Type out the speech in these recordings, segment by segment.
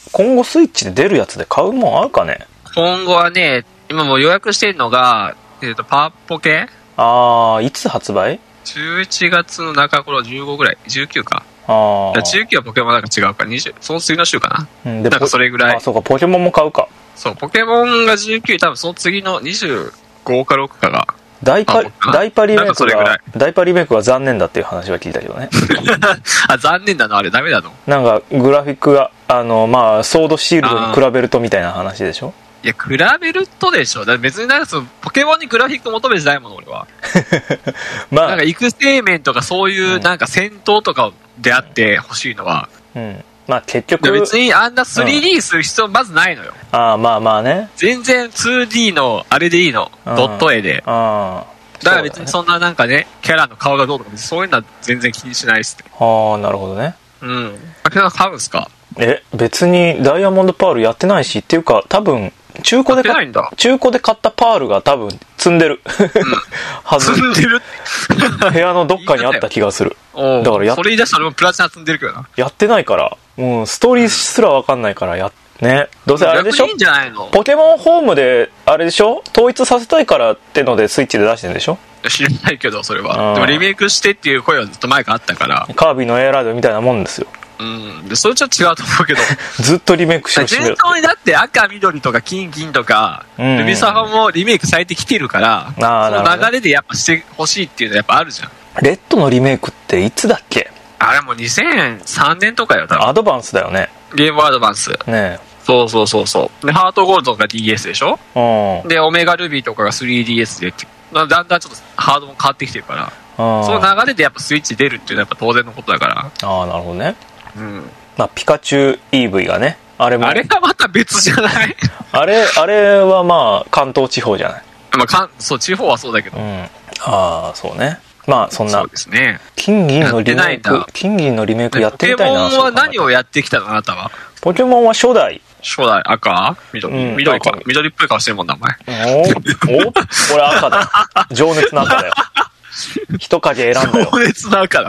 今後スイッチで出るやつで買うもんあるかね。 今後はね、今もう予約してるのが、パワポケ、 いつ発売？ 11月の中頃、15ぐらい、19か。19はポケモンなんか違うか、20、その次の週かな。なんかそれぐらい。 そうか、ポケモンも買うか。 そう、ポケモンが19、多分その次の25か6かが。 ダイパリメイクが残念だっていう話は聞いたけどね。 残念だな、あれダメだの。 なんかグラフィックがソードシールドに比べるとみたいな話でしょ。 いや、比べるとでしょ。だ別になんかポケモンにグラフィック求めてないもの、俺は。なんか育成面とかそういうなんか戦闘とかであって欲しいのは。 結局。 別にあんな 3D する必要まずないのよ。 まあね。 全然 2D のあれでいいの。ドット絵で。だから別にそんななんかね、キャラの顔がどうとか、そういうのは全然気にしないっすね。 なるほどね。 あけど買うんすか？ 別にダイヤモンドパールやってないし、っていうか多分、中古で買ったパールが多分積んでる。 積んでる部屋のどっかにあった気がする。だからそれ言い出したら俺もプラチナ積んでるけどな。 やってないから、ストーリーすらわかんないからね。どうせあれでしょ？ いいんじゃないの？ ポケモンホームであれでしょ？統一させたいからってのでスイッチで出してるんでしょ？ 知らないけどそれは。でもリメイクしてっていう声はずっと前からあったから。 カービィのエアライドみたいなもんですよ。 でそれちょっと違うと思うけど。ずっとリメイクしてほしい。 順当にだって赤緑とか金銀とか、ルビサファもリメイクされてきてるから、その流れでやっぱしてほしいっていうのはやっぱあるじゃん。 レッドのリメイクっていつだっけ？ あれもう2003年とかよ、多分。 アドバンスだよね。 ゲームアドバンス。 ねえ。 そう。で、ハートゴールドが DS でしょ？で、オメガルビーとかが 3DS でって、だんだんちょっとハードも変わってきてるから、その流れでやっぱスイッチ出るっていうのはやっぱ当然のことだから。 なるほどね。ピカチュウ EV がね、あれがまた別じゃない？ あれは関東地方じゃない。 そう、地方はそうだけど。 そうね。そんな。 そうですね。 金銀のリメイクやってみたいな。 ポケモンは何をやってきたのあなたは？ ポケモンは初代赤？緑か。緑っぽい顔してるもんな、お前。 これ赤だよ。情熱の赤だよ。一影選んだよ。 情熱の赤な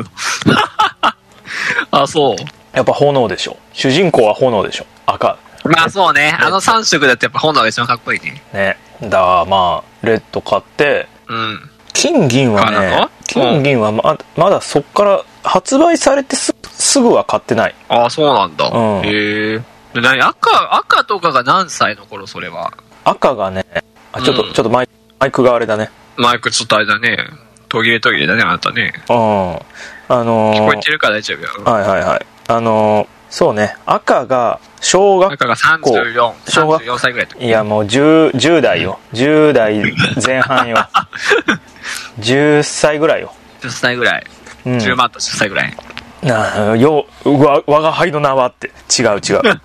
の。そう。 やっぱ炎でしょ。主人公は炎でしょ。赤。 そうね。3色だってやっぱ炎が一番かっこいいね。 ね。だからレッド買って、金銀はまだそっから発売されてすぐは買ってない。 そうなんだ。へえ。赤とかが何歳の頃、それは？赤がね、 ちょっとマイクがあれだね。 マイクちょっとあれだね。途切れだね、あなたね。聞こえてるから大丈夫よ。 はい。そうね、赤が赤が34歳ぐらい。 いやもう10代よ。10代前半よ。10歳ぐらいよ。 10歳ぐらい。10万と10歳ぐらい。 我が輩の名はって。違う。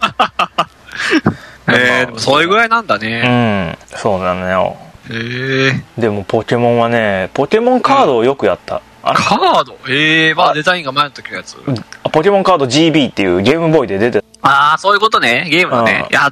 でもそれぐらいなんだね。 そうなのよ。でもポケモンはね、ポケモンカードをよくやった。 カード？デザインが前の時のやつ。 ポケモンカード GB っていうゲームボーイで出てそういうことね。ゲームのね。やった。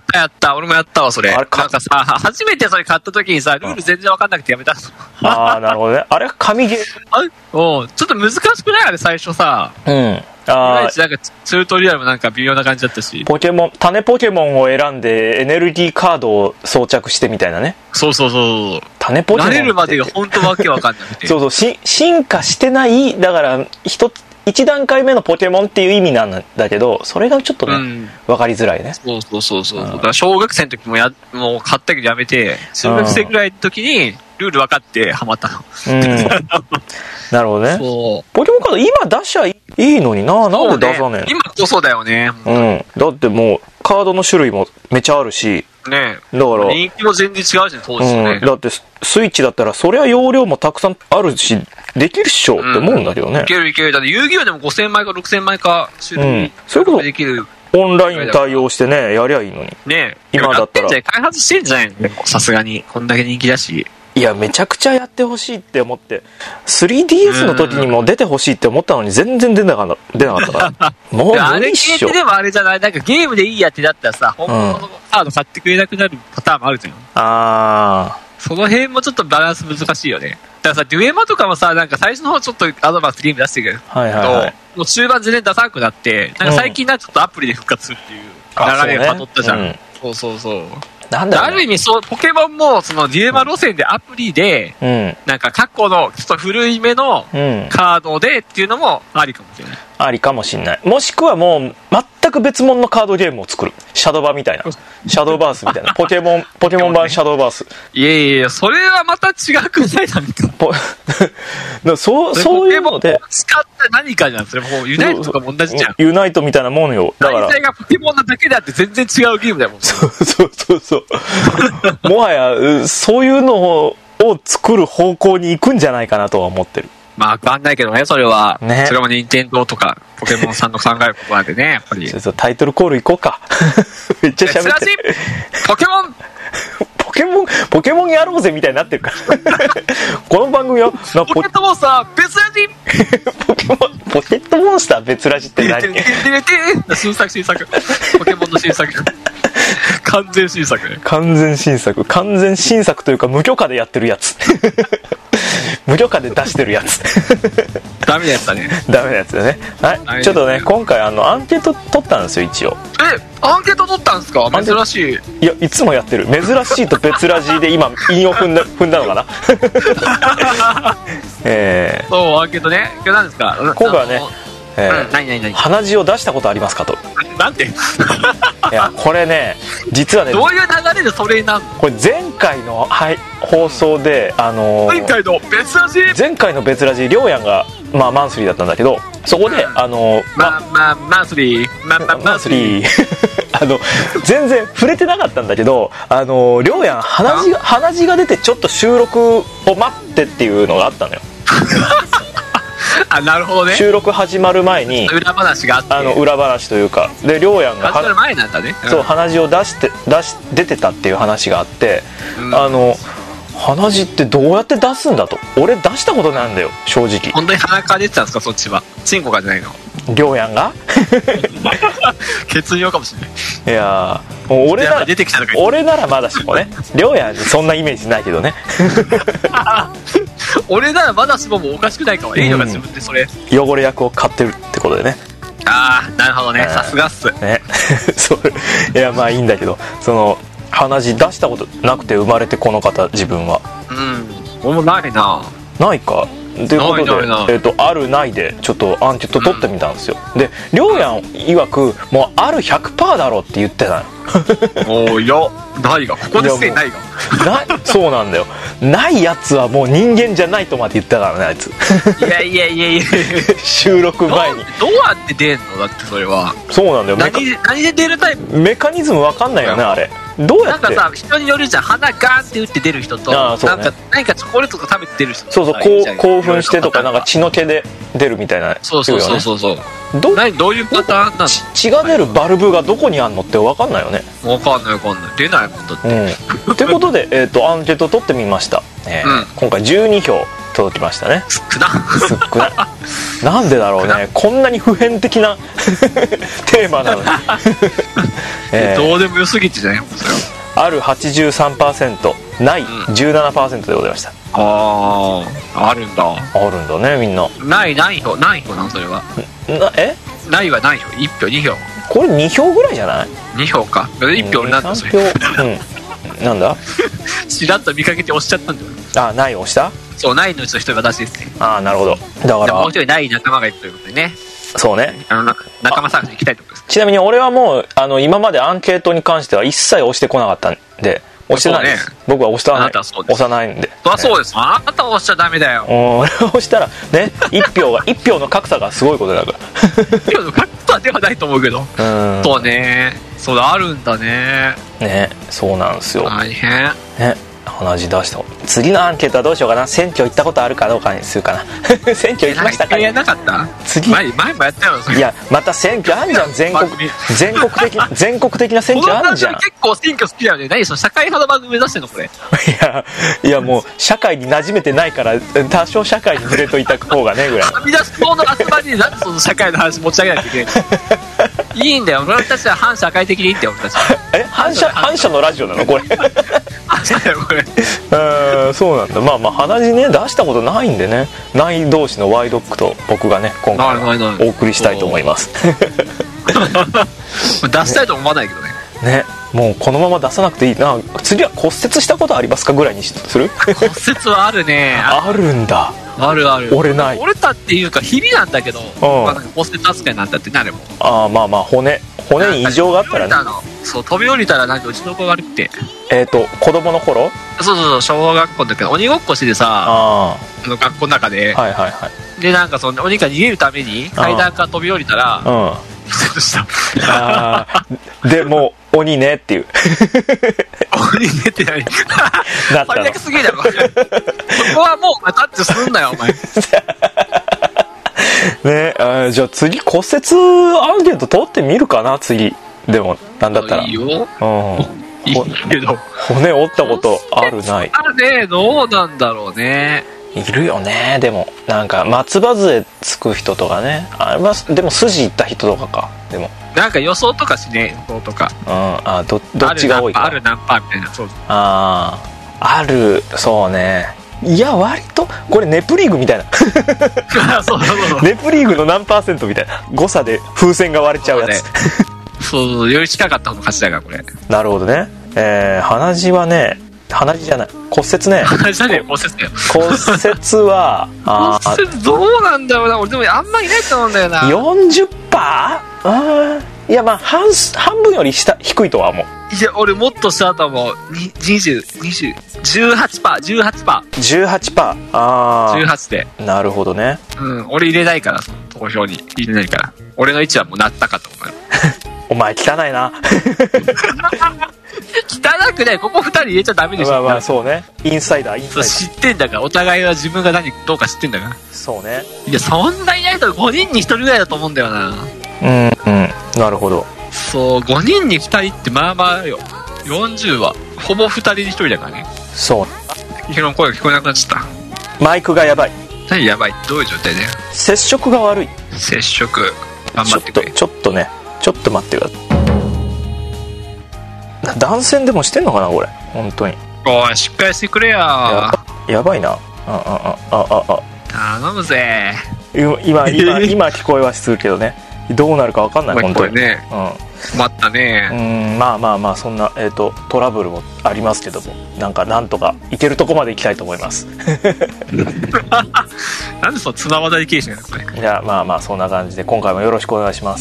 俺もやったわ、それ。なんかさ、初めてそれ買った時にさ、ルール全然わかんなくてやめた。 なるほどね。あれ紙ゲーム？ ちょっと難しくない？あれ最初さ。なんかチュートリアルもなんか微妙な感じだったし。 種ポケモンを選んでエネルギーカードを装着してみたいなね。 そう。 種ポケモン慣れるまでが本当わけわかんなくて。 進化してない、だから一段階目のポケモンっていう意味なんだけど、それがちょっとね、わかりづらいね。 そう。だから小学生の時ももう買ったけどやめて、中学生ぐらいの時にルール分かってハマったの。 なるほどね。ポケモンカード今出しゃいいのになんで出さねえの？ 今こそだよね。 だってもうカードの種類もめちゃあるし。 ねだから人気も全然違うしね、当時ね。 だってスイッチだったらそりゃ容量もたくさんあるしできるっしょって思うんだけどね。 いける。だって遊戯王でも5000枚か6000枚か種類そういうことできる。 オンライン対応してね、やりゃいいのに。 ね今だったら開発してんじゃないの？さすがにこんだけ人気だし。 いやめちゃくちゃやってほしいって思って 3DS の時にも出てほしいって思ったのに全然出なかったからもう無理っしょ。 あれ系でもあれじゃない、なんかゲームでいいやってだったらさ、本物のカード買ってくれなくなるパターンもあるじゃん。その辺もちょっとバランス難しいよね。だからさ、デュエマとかもさ、なんか最初の方ちょっとアドバンスゲーム出してるけど、もう中盤全然出さなくなって、なんか最近ちょっとアプリで復活するっていう。 流れが辿ったじゃん、そうそうそう。なんだろうね、ある意味そう、ポケモンもそのデュエマ路線でアプリで、なんか過去のちょっと古い目のカードでっていうのもありかもしれない。 ありかもしれない。もしくはもう全く別物のカードゲームを作る。シャドーバみたいな。シャドーバースみたいな。ポケモン版シャドーバース。 いやいや、それはまた違くないなんか。 そういうので。 使った何かじゃん。それもうユナイトとかも同じじゃん。 ユナイトみたいなものよ。だから。 題材がポケモンなだけであって全然違うゲームだよ。 そうもはやそういうのを作る方向に行くんじゃないかなとは思ってる。 まあわかんないけどね、それはね。それも任天堂とかポケモンさんの考えることなんでね、やっぱり。 そうタイトルコール行こうか。めっちゃ喋ってる。 ポケモンやろうぜみたいになってるからこの番組はポケットモンスター別ラジポケットモンスター別ラジって何新作ポケモンの新作完全新作というか無許可でやってるやつ無許可で出してるやつダメなやつだね。 ダメなやつだね。はい、ちょっとね今回アンケート取ったんですよ一応。 アンケート取ったんですか？珍しい。 いやいつもやってる。珍しいと別ラジで今韻を踏んだのかなそうアンケートね。今日何ですか？ 今回はね何鼻血を出したことありますかと。 なんていやこれね実はねどういう流れでそれになるの？ これ前回の、放送で前回の別ラジりょうやんが、マンスリーだったんだけどそこでマンスリー全然触れてなかったんだけどりょうやん鼻血が出てちょっと収録を待ってっていうのがあったのよあ、なるほどね。 収録始まる前に裏話があって裏話というかでりょうやんが始まる前なんだね、 そう鼻血を出てたっていう話があって、鼻血ってどうやって出すんだと。俺出したことないんだよ正直。 本当に鼻から出てたんですか？そっちはチンコがじゃないの？ りょうやんが血尿かもしれない。 いや俺ならまだしもねりょうやんにそんなイメージないけどね俺ならまだしもおかしくないかも。いいのが自分でそれ汚れ役を買ってるってことでね。 ああなるほどね。さすがっすねそういやまあいいんだけどその鼻血出したことなくて生まれてこの方自分は俺もないかということであるないでちょっとアンケート取ってみたんですよ、でりょうやん曰くもうある 100% だろって言ってたのいやないがここですね。ないがそうなんだよ。ないやつはもう人間じゃないとまで言ったからねあいついや収録前にどうやって出んの？だってそれはそうなんだよ。 何で出るタイプ？ メカニズム分かんないよねあれ。どうやってなんかさ人によるじゃん。鼻ガーンって打って出る人と、なんか何かチョコレートとか食べて出る人そう興奮してとかなんか血の気で出るみたいな。 そうどういうパターンなの？ 血が出るバルブがどこにあんのって分かんないよね。 分かんない出ないもんだってということでアンケート取ってみました、今回12票届きましたね。 少ななんでだろうねこんなに普遍的なテーマなのにどうでもよすぎてじゃないのそれは。 ある 83%ない 17% でございました。 あるんだねみんな。 何票なのそれは。ないは何票？1票2票これ2票ぐらいじゃない？ 2 票か。1票なんだそれ。 なんだちらっと見かけて押しちゃったんだよ。 ない押した？ そうないのうちの一人私ですね。 なるほど。だからもう一人ない仲間がいるということでね。 そうね仲間探しに行きたいと思います。 ちなみに俺はもう今までアンケートに関しては一切押してこなかったんで押してないです、僕は押さないんで。 そうです、あなたは押しちゃダメだよ。 俺は押したらね1票の格差がすごいことだから 1票の格差ではないと思うけどそうねそうあるんだね。 そうなんですよ。 大変ね鼻血出した。次のアンケートはどうしようかな。選挙行ったことあるかどうかにするかな選挙行きましたか？ やなかった？ 次前もやったよそれ。 いやまた選挙あんじゃん全国的な選挙あんじゃん。 結構選挙好きだよね。何その社会派の番組目指してんのこれいやもう社会に馴染めてないから多少社会に触れといた方がねぐらい。 はみ出し党の集まりでなんでその社会の話持ち上げないといけないのいいんだよ俺たちは反社会的でいいんだよ俺たち反社のラジオなのこれ反社だよこれそうなんだ。鼻血ね出したことないんでねない同士のワイドックと僕がね今回はお送りしたいと思います出したいと思わないけどね。 ね、もうこのまま出さなくていいな。次は骨折したことありますかぐらいにする？ 骨折はあるね。 あるんだ。 あるある。 折れない。 折れたっていうかひびなんだけど、骨折扱いになったってなるもん。 まあ骨に異常があったらね。 そう、飛び降りたらなんかうちの子が悪くて、 子供の頃、 そう小学校の時鬼ごっこしてさ、学校の中で、 はいはいはい、 でなんかその鬼が逃げるために階段から飛び降りたら、 でもう鬼ねっていう鬼ねって何最悪すぎるだろそこはもうタッチすんなよお前ね。じゃあ次骨折アンケート取ってみるかな。次でもなんだったらいいよ、いいけど骨折ったことあるない？ あるね。どうなんだろうね。 いるよね。でもなんか松葉杖つく人とかね。でも筋いった人とかか。でもなんか予想とかしね、予想とか。 どっちが多いか。 ある何パーみたいな。そう。 ある。そうね。いや割とこれネプリーグみたいなそうネプリーグの何パーセントみたいな誤差で風船が割れちゃうやつ。 そうより近かった方の勝ちだからこれ。 なるほどね。鼻血はね、鼻血じゃない、骨折ね。 鼻血じゃねえ、骨折だよ。 骨折は骨折どうなんだろうな。俺でもあんまりいないと思うんだよな。 40%？ いやまあ半分より低いとは思う。 いや俺もっと下だと思う。18%で。 なるほどね。 俺入れないから、投票に入れないから。俺の位置はもうなったかと思うよお前汚いな汚くない。ここ2人入れちゃダメでしょ。 まあそうね。インサイダーそう知ってんだから。お互いは自分がどうか知ってんだから。 そうね。 いやそんないないと5人に1人ぐらいだと思うんだよな。 なるほど。 そう5人に2人ってまあまあよ。40はほぼ2人に1人だからね。 そう。 ヒロの声が聞こえなくなっちゃった。 マイクがやばい。 何やばい？どういう状態で？ 接触が悪い。 接触頑張ってくれ。 ちょっとね、ちょっと待ってください。断線でもしてんのかなこれ。本当に。 おいしっかりしてくれよ。 やばいな。 頼むぜ。 今聞こえはするけどね。どうなるか分かんない。本当にね。 困ったね。 まあそんなトラブルもありますけども、なんとかいけるとこまで行きたいと思いますなんでその綱渡り形式なのこれ。 いやまあそんな感じで今回もよろしくお願いします。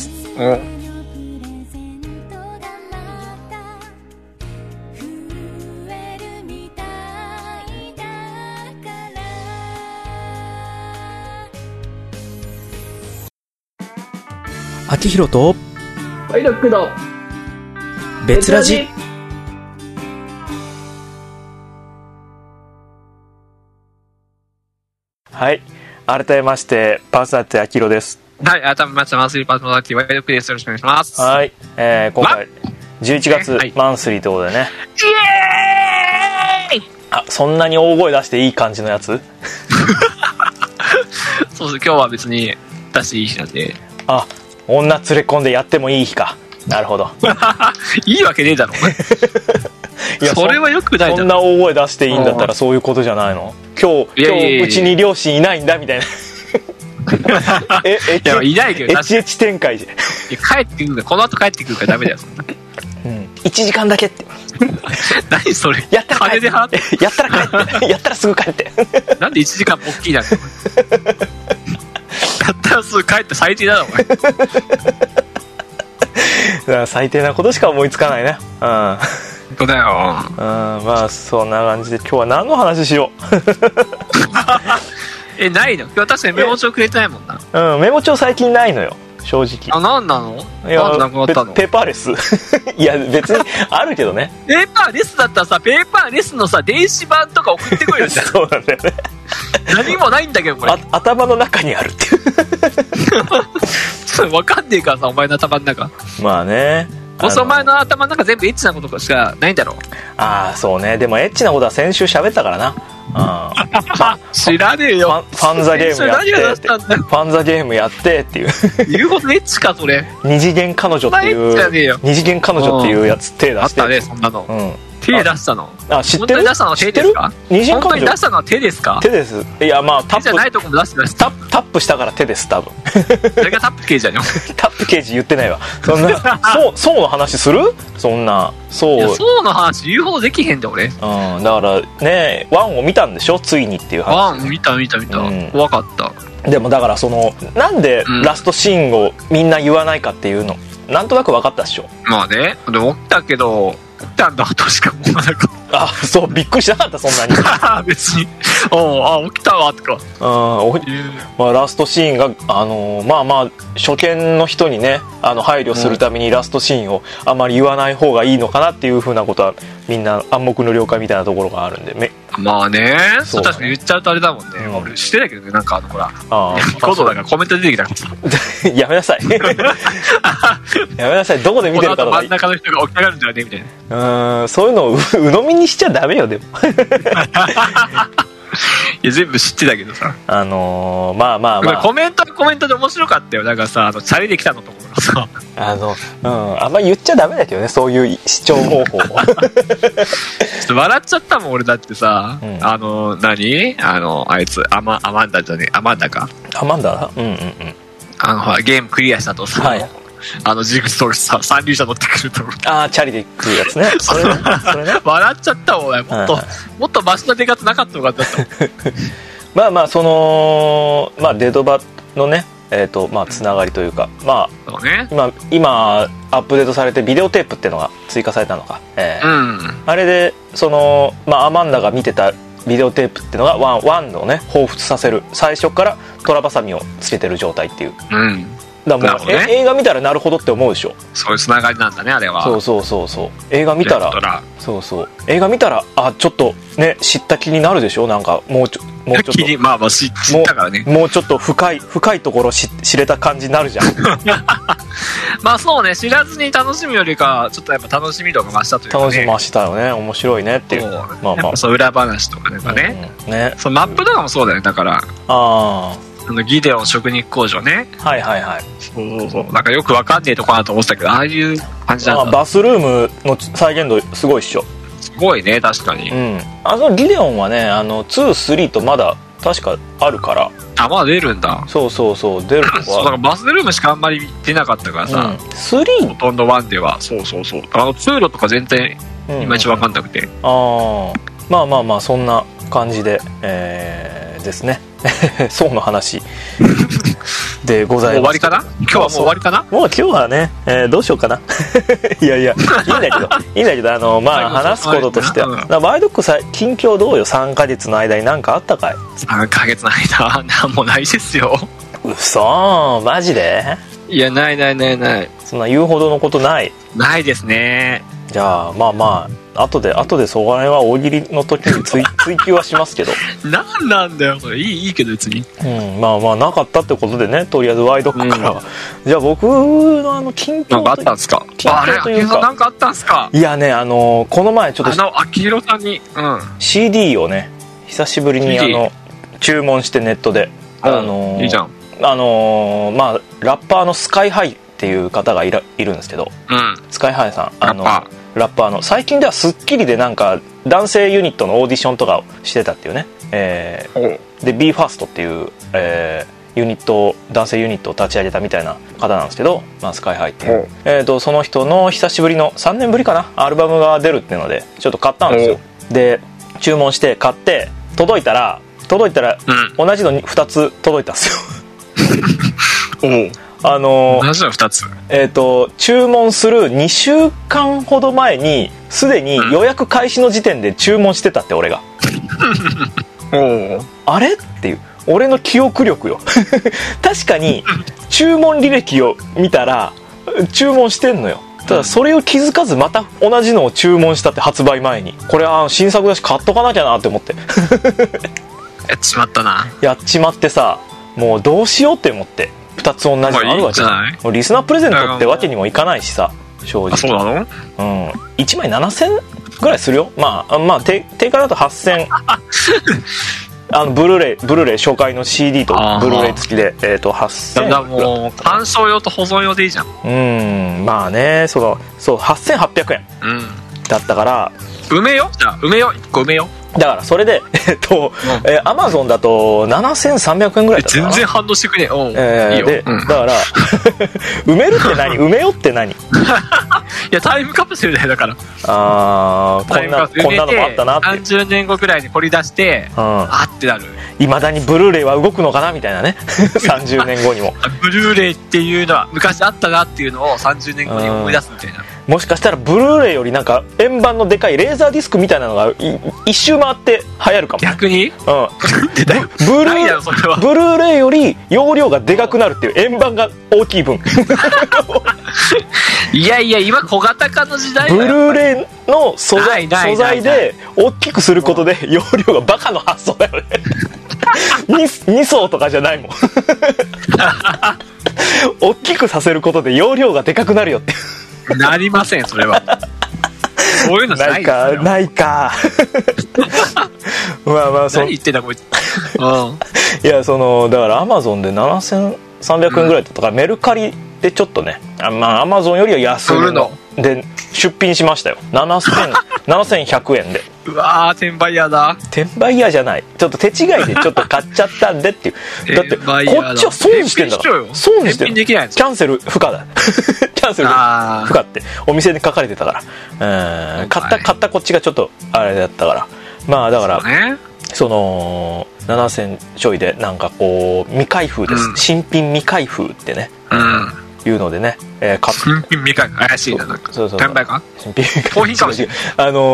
秋広とワイロックの別ラジ。はい、改めましてパーソナリティ秋広です。 はい、改めましてマンスリーパーソナリティワイロックです。よろしくお願いします。 はい、今回11月マンスリーということでね、 イエーイ。 そんなに大声出していい感じのやつそうです。今日は別に出していい日なんで。 女連れ込んでやってもいい日か。なるほどいいわけねえだろいやそれはよくないだろ。 そんな大声出していいんだったらそういうことじゃないの。今日うちに両親いないんだみたいないやいないけどエチエチ展開じゃん。 帰ってくるからこの後帰ってくるからダメだよそんな 1時間だけって何それ。 やったら金で払ってやったら帰ってやったらすぐ帰ってなんで1時間も大きいなのやったらすぐ帰って最低だろお前だから最低なことしか思いつかないね。 本当だよ。 まあそんな感じで今日は何の話しようないの。今日確かにメモ帳くれてないもんな。 メモ帳最近ないのよ正直。 何なの。 いやなんでなくなったの。 ペーパーレスいや別にあるけどねペーパーレスだったらさ、ペーパーレスのさ電子版とか送ってこいよじゃんそうなんだよね何もないんだけどこれ頭の中にあるっていう分かんねえからさお前の頭の中。 まあね、 お前の頭の中全部エッチなことしかないんだろう。 そうね。でもエッチなことは先週喋ったからな。 知らねえよ。 ファンザゲームやってってファンザゲームやってっていう言うほどエッチかそれ。 二次元彼女っていう二次元彼女っていうやつ手出してあったねそんなの。 手で出したの？ あ、知ってる？ 本当に出したのは手ですか？本当に出したのは手ですか？ 手です。いや、まあタップじゃないとこも出してました。 タップしたから手です多分。 それがタップ刑事じゃね。 タップ刑事言ってないわ。そんなそうの話する？そんなそうの話言うほどできへんで俺。 だからね、ワンを見たんでしょ、ついにっていう話。 ワン見た、怖かった。 でもだからなんでラストシーンをみんな言わないかっていうの、なんとなく分かったでしょ。 まあね、でも起きたけど起きたんだとしか思わなかった。 あ、そう、びっくりしなかった、そんなに。別に起きたわとか。 まあ、ラストシーンがまあ初見の人にね配慮するためにラストシーンをあまり言わない方がいいのかなっていう風なことはみんな暗黙の了解みたいなところがあるんでまあね、そう確かに言っちゃうとあれだもんね。俺知ってたけどね、なんかほらことだからコメント出てきたからやめなさいやめなさい、どこで見てるかとか真ん中の人が起き上がるんじゃねみたいな。 そういうのを鵜呑みにしちゃダメよ。でもいや全部知ってたけどさ、 まあコメントで面白かったよ。なんかさ、チャリで来たのと思うのさ、 あんまり言っちゃダメだけどね、そういう視聴方法ちょっと笑っちゃったもん俺。だってさ、何あいつアマンダじゃねえ、アマンダか、 アマンダ、ほらゲームクリアしたとさ、はい、ジグソーさ三輪車乗ってくるとチャリで来るやつね。それね笑っちゃったもん俺。もっとマシな出方なかったのかだったまあまあデドバのねつながりというか、 そうね、 今アップデートされてビデオテープっていうのが追加されたのか、あれでアマンダが見てたビデオテープっていうのがワンをね彷彿させる、最初からトラバサミをつけてる状態っていう、だからもう、映画見たらなるほどって思うでしょ。 そういうつながりなんだね、あれは。 そう映画見たら映画見たらちょっとね知った気になるでしょ。なんかもうちょっとまあ知ったからね、 もうちょっと深いところ知れた感じになるじゃんまあそうね、知らずに楽しむよりかちょっとやっぱ楽しみ度が増したというかね。 楽しみ増したよね、面白いねっていう。 そう裏話とかね、そうマップとかもそうだよね。だからギデオン食肉工場ね。 はいそうなんかよくわかんねえとこなと思ってたけど、ああいう感じなんだ。 バスルームの再現度すごいっしょ。 すごいね、確かに。 ギデオンはね2、3とまだ確かあるから。 まだ出るんだ。 そう出るとこはだからバスルームしかあんまり出なかったからさ、 3 ほとんど1ではそう通路とか全然いまいちわかんなくて、 まあそんな感じでですねそうの話でございます。 終わりかな。今日はもう終わりかな。 もう今日はね、どうしようかないやいいんだけど話すこととしては、ワイドック近況どうよ。3ヶ月の間に何かあったかい？3 ヶ月の間何もないですよ。 嘘、マジで？ いや、ない。 そんな言うほどのことないですね。 じゃあ後でそこら辺は大喜利の時に追求はしますけどなんだよそれ。いいけど別に、 なかったってことでね、とりあえずワイドックからは、じゃあ僕の近況なんかあったんですか？ 近況というか、 なんかあったんですか？ いやね、この前ちょっと秋広さんに、 CD をね久しぶりに注文してネットで、 いいじゃん。 ラッパーのスカイハイっていう方がいるんですけど、スカイハイさんラッパーの最近では『スッキリ』でなんか男性ユニットのオーディションとかをしてたっていうね、で BE:FIRST っていう、男性ユニットを立ち上げたみたいな方なんですけど、スカイハイっていう、その人の久しぶりの3年ぶりかなアルバムが出るっていうのでちょっと買ったんですよ。で注文して買って届いたら、同じの2つ届いたんですよ同じの2つ。 注文する2週間ほど前にすでに予約開始の時点で注文してたって、俺があれっていう俺の記憶力よ確かに注文履歴を見たら注文してんのよ。ただそれを気づかずまた同じのを注文したって、発売前に。これは新作だし買っとかなきゃなって思ってやっちまったな。 やっちまってさ、もうどうしようって思って。2つ同じのあるわけじゃない。リスナープレゼントってわけにもいかないしさ、正直。 そうなの ？1枚7000ぐらいするよ。定価だと8000ブルーレイ紹介の CD とブルーレイ付きで8000。 だもう鑑賞用と保存用でいいじゃん。 そう8800円だったから、 埋めよ1個埋めよ。 だからそれでアマゾンだと7300円ぐらいだったかな。 全然反応してくれ。いいよ。 で、だから埋めるって何、埋めよって何。いやタイムカプセルだよ。だからこんなのもあったなって。 30年後くらいに掘り出して、あってなる。 いまだにブルーレイは動くのかなみたいなね。30年後にもブルーレイっていうのは昔あったなっていうのを30年後に思い出すみたいな。 もしかしたらブルーレイよりなんか円盤のでかいレーザーディスクみたいなのが一周回って流行るかも。 逆に、 ブルーレイより容量がでかくなるっていう、円盤が大きい分。 いや今小型化の時代だよ。 ブルーレイの素材で大きくすることで容量がバカの発想だよね。2層とかじゃないもん。大きくさせることで容量がでかくなるよってなりません、それは。そういうのないですよ。 ないか。まあ何言ってんだこいつ。 いやだからアマゾンで7300円ぐらいだったから、メルカリでちょっとね、アマゾンよりは安いので出品しましたよ。7100円で。 うわー、転売屋だ。 転売屋じゃない、ちょっと手違いでちょっと買っちゃったんでっていう。だってこっちは損してんだから。損してんだ。キャンセル不可だ。キャンセル不可ってお店に書かれてたから、買ったこっちがちょっとあれだったから、まあだから7000ちょいでなんかこう未開封です、新品未開封ってね、いうのでね、 新品未開封怪しいな。なんか転売か新品コーヒーかもしれない。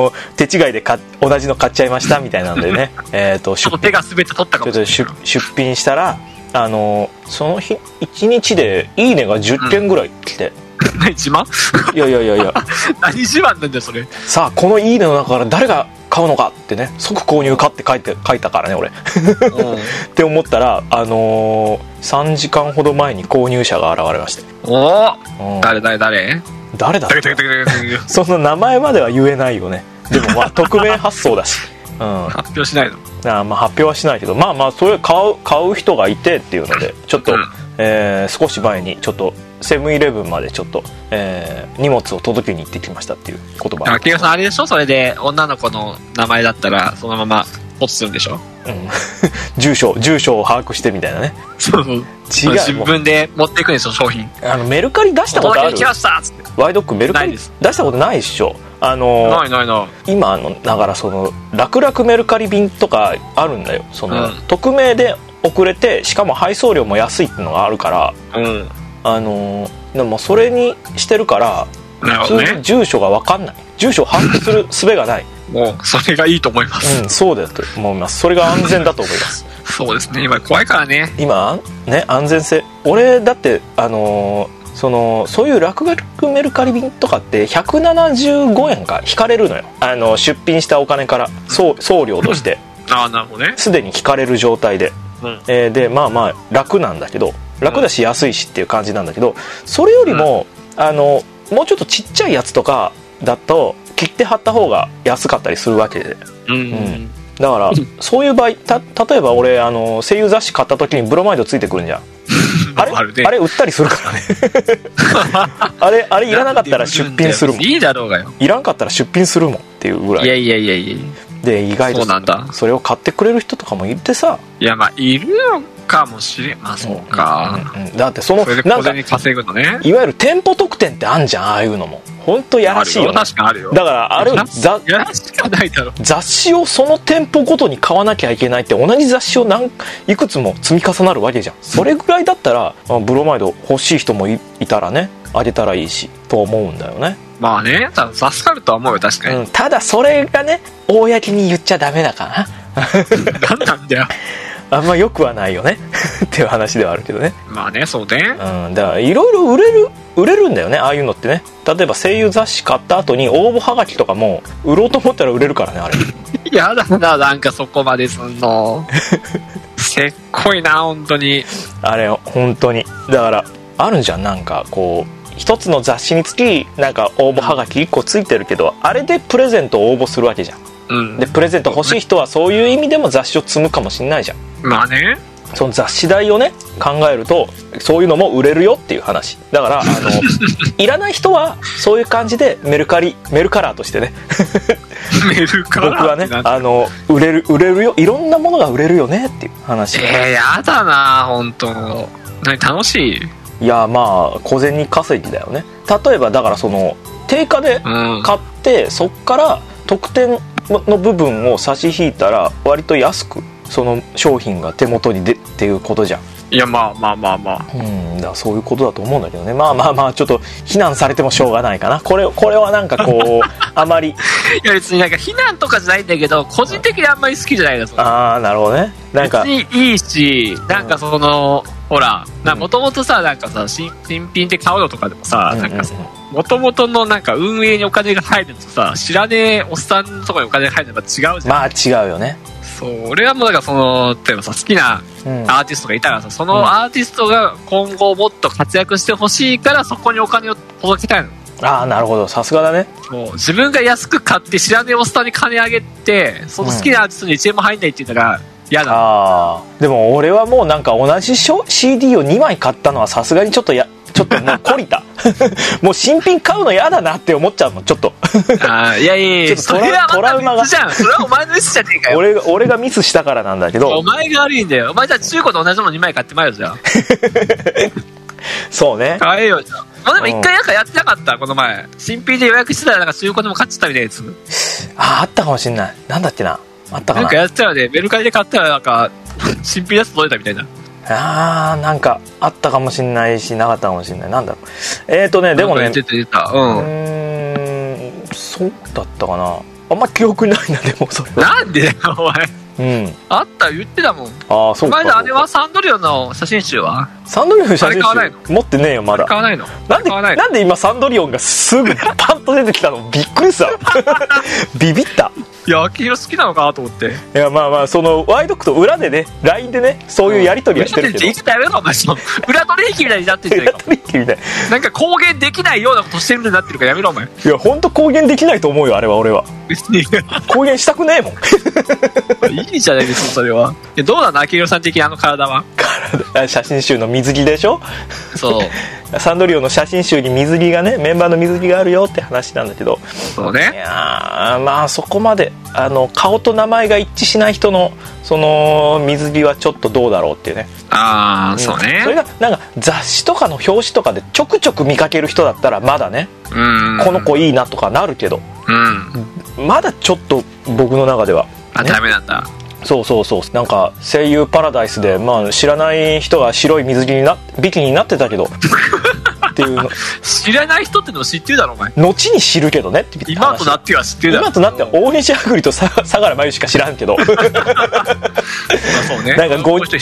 手違いで同じの買っちゃいましたみたいなのでね、 手が全て取ったかもしれない。 出品したらその日1日でいいねが10件ぐらい来て、 自慢？ いや何自慢なんだよそれ。 さあこのいいねの中から誰が買うのかってね、即購入かって書いたからね俺。って思ったら3時間ほど前に購入者が現れまして。誰だその名前までは言えないよね。でもまあ匿名発送だし、 発表しないの。 まあ発表はしないけど、まあそれ買う人がいてっていうのでちょっと、少し前にちょっとセブンイレブンまでちょっと、荷物を届けに行ってきましたっていう言葉。 木村さんあれでしょ、それで女の子の名前だったらそのままポチするんでしょ。 住所を把握してみたいなね。 そう、違う、自分で持っていくんでしょ商品。 メルカリ出したことある？ワイドックメルカリ出したことないでしょ。ない今だから楽々メルカリ便とかあるんだよ。匿名で送れて、しかも配送料も安いっていうのがあるから、でもそれにしてるから普通に住所が分かんない、住所を把握する術がない。 もうそれがいいと思います。 そうだと思います。それが安全だと思います。 そうですね、今怖いからね。 今ね、安全性、俺だってそういう楽々メルカリ便とかって175円が引かれるのよ。出品したお金から送料としてなるほどね。 すでに引かれる状態で、でまあ楽なんだけど、楽だし安いしっていう感じなんだけど、それよりも、もうちょっとちっちゃいやつとかだと切って貼った方が安かったりするわけで、だからそういう場合、例えば俺声優雑誌買った時にブロマイドついてくるんじゃん。あれ売ったりするからね。あれいらなかったら出品するもん。 いいだろうがよ。 いらんかったら出品するもんっていうぐらい。 いやで意外とそうなんだ。 それを買ってくれる人とかもいてさ。 いやいるのかもしれん。そうか、 だってそれで小銭稼ぐのね。 いわゆる店舗特典ってあんじゃん、ああいうのも本当やらしいよね。 確かにあるよ。 だからあれやらしかないだろ。 雑誌をその店舗ごとに買わなきゃいけないって、同じ雑誌をいくつも積み重なるわけじゃん。それぐらいだったらブロマイド欲しい人もいたらね、あげたらいいしと思うんだよね。 まあね、多分助かるとは思うよ、確かに。 ただそれがね、公に言っちゃダメだから何なんだよ。 あんま良くはないよねっていう話ではあるけどね。 まあね、そうね。 だからいろいろ売れるんだよね、ああいうのってね。例えば声優雑誌買った後に応募はがきとかも売ろうと思ったら売れるからね、あれ。 やだな、なんかそこまですんの。せっこいな、本当に。 あれ本当に。だからあるじゃん、なんかこう一つの雑誌につきなんか応募はがき1個ついてるけど、あれでプレゼントを応募するわけじゃん。でプレゼント欲しい人はそういう意味でも雑誌を積むかもしんないじゃん。 まあね。 その雑誌代をね考えるとそういうのも売れるよっていう話だからいらない人はそういう感じでメルカラーとしてねメルカラー僕はね売れるよ、いろんなものが売れるよねっていう話。 やだな本当。何楽しい？ いやまあ小銭稼ぎだよね。例えばだからその定価で買って、そっから特典の部分を差し引いたら割と安くその商品が手元にっていうことじゃん。 いやまあだからそういうことだと思うんだけどね。まあちょっと非難されてもしょうがないかな。これはなんかこうあまりいや別になんか非難とかじゃないんだけど個人的にあんまり好きじゃないです。 ああなるほどね。なんか別にいいし、なんかそのほらもともとさなんかさ新品で買うのとかでもさ、なんかもともとのなんか運営にお金が入るとさ知らねえおっさんとかにお金が入るのが違うじゃん。 まあ違うよね。 そう俺はもうだからその例えばさ好きなアーティストがいたらさ、そのアーティストが今後もっと活躍してほしいからそこにお金を届けたいの。 ああなるほど、さすがだね。 もう自分が安く買って知らねえおっさんに金あげてその好きなアーティストに1円も入んないって言ったら嫌だ。 あでも俺はもうなんか同じCD を2枚買ったのはさすがにちょっともう懲りたもう新品買うの嫌だなって思っちゃうのちょっといやそれはトラウマが。それはお前のミスじゃねえかよ俺がミスしたからなんだけど。 お前が悪いんだよ。お前じゃあ中古と同じもの2枚買ってまいよじゃあそうね買えよじゃあ。まあでも一回なんかやってなかった、この前新品で予約してたらなんか中古でも買っちゃったみたいなやつ。 あったかもしんない。なんだっけな、あったかな。 なんかやってたらねメルカリで買ったらなんか新品のやつ届いたみたいな。 なんかあったかもしんないしなかったかもしんない。なんだろうでもね出たそうだったかな。あんま記憶ないな。でもそれはなんでだよお前。あった言ってたもん。 あそうか。 お前あれはサンドリオの写真集は？ サンドリオの写真集持ってねえよまだ。 買わないの？ なんで今サンドリオンがすぐパンと出てきたのびっくりしたビビった。 いや秋広好きなのかなと思って。 いやまあそのワイドクと裏でね LINE でねそういうやり取りはしてるけど、 言ってたやめろお前。その裏取引みたいになってるじゃん。裏取引みたいなんか公言できないようなことしてるみたいになってるからやめろお前。 いや本当公言できないと思うよあれは。俺は別に公言したくねえもんいいじゃないですかそれは。どうなの秋広さん的に体は。 写真集の水着でしょ。 そうサンドリオの写真集に水着がねメンバーの水着があるよって話なんだけど。 そうね。 いやまあそこまで顔と名前が一致しない人のその水着はちょっとどうだろうっていうね。 そうね。 それがなんか雑誌とかの表紙とかでちょくちょく見かける人だったらまだねこの子いいなとかなるけど、まだちょっと僕の中では、 ね、ダメなんだ。 そうなんか声優パラダイスで、知らない人が白い水着にビキニになってたけどっていうの知らない人ってのを知ってるだろお前。 後に知るけどねって今となっては知ってるだろ。 今となっては大西はぐりと相良真由しか知らんけどそうね。 なんか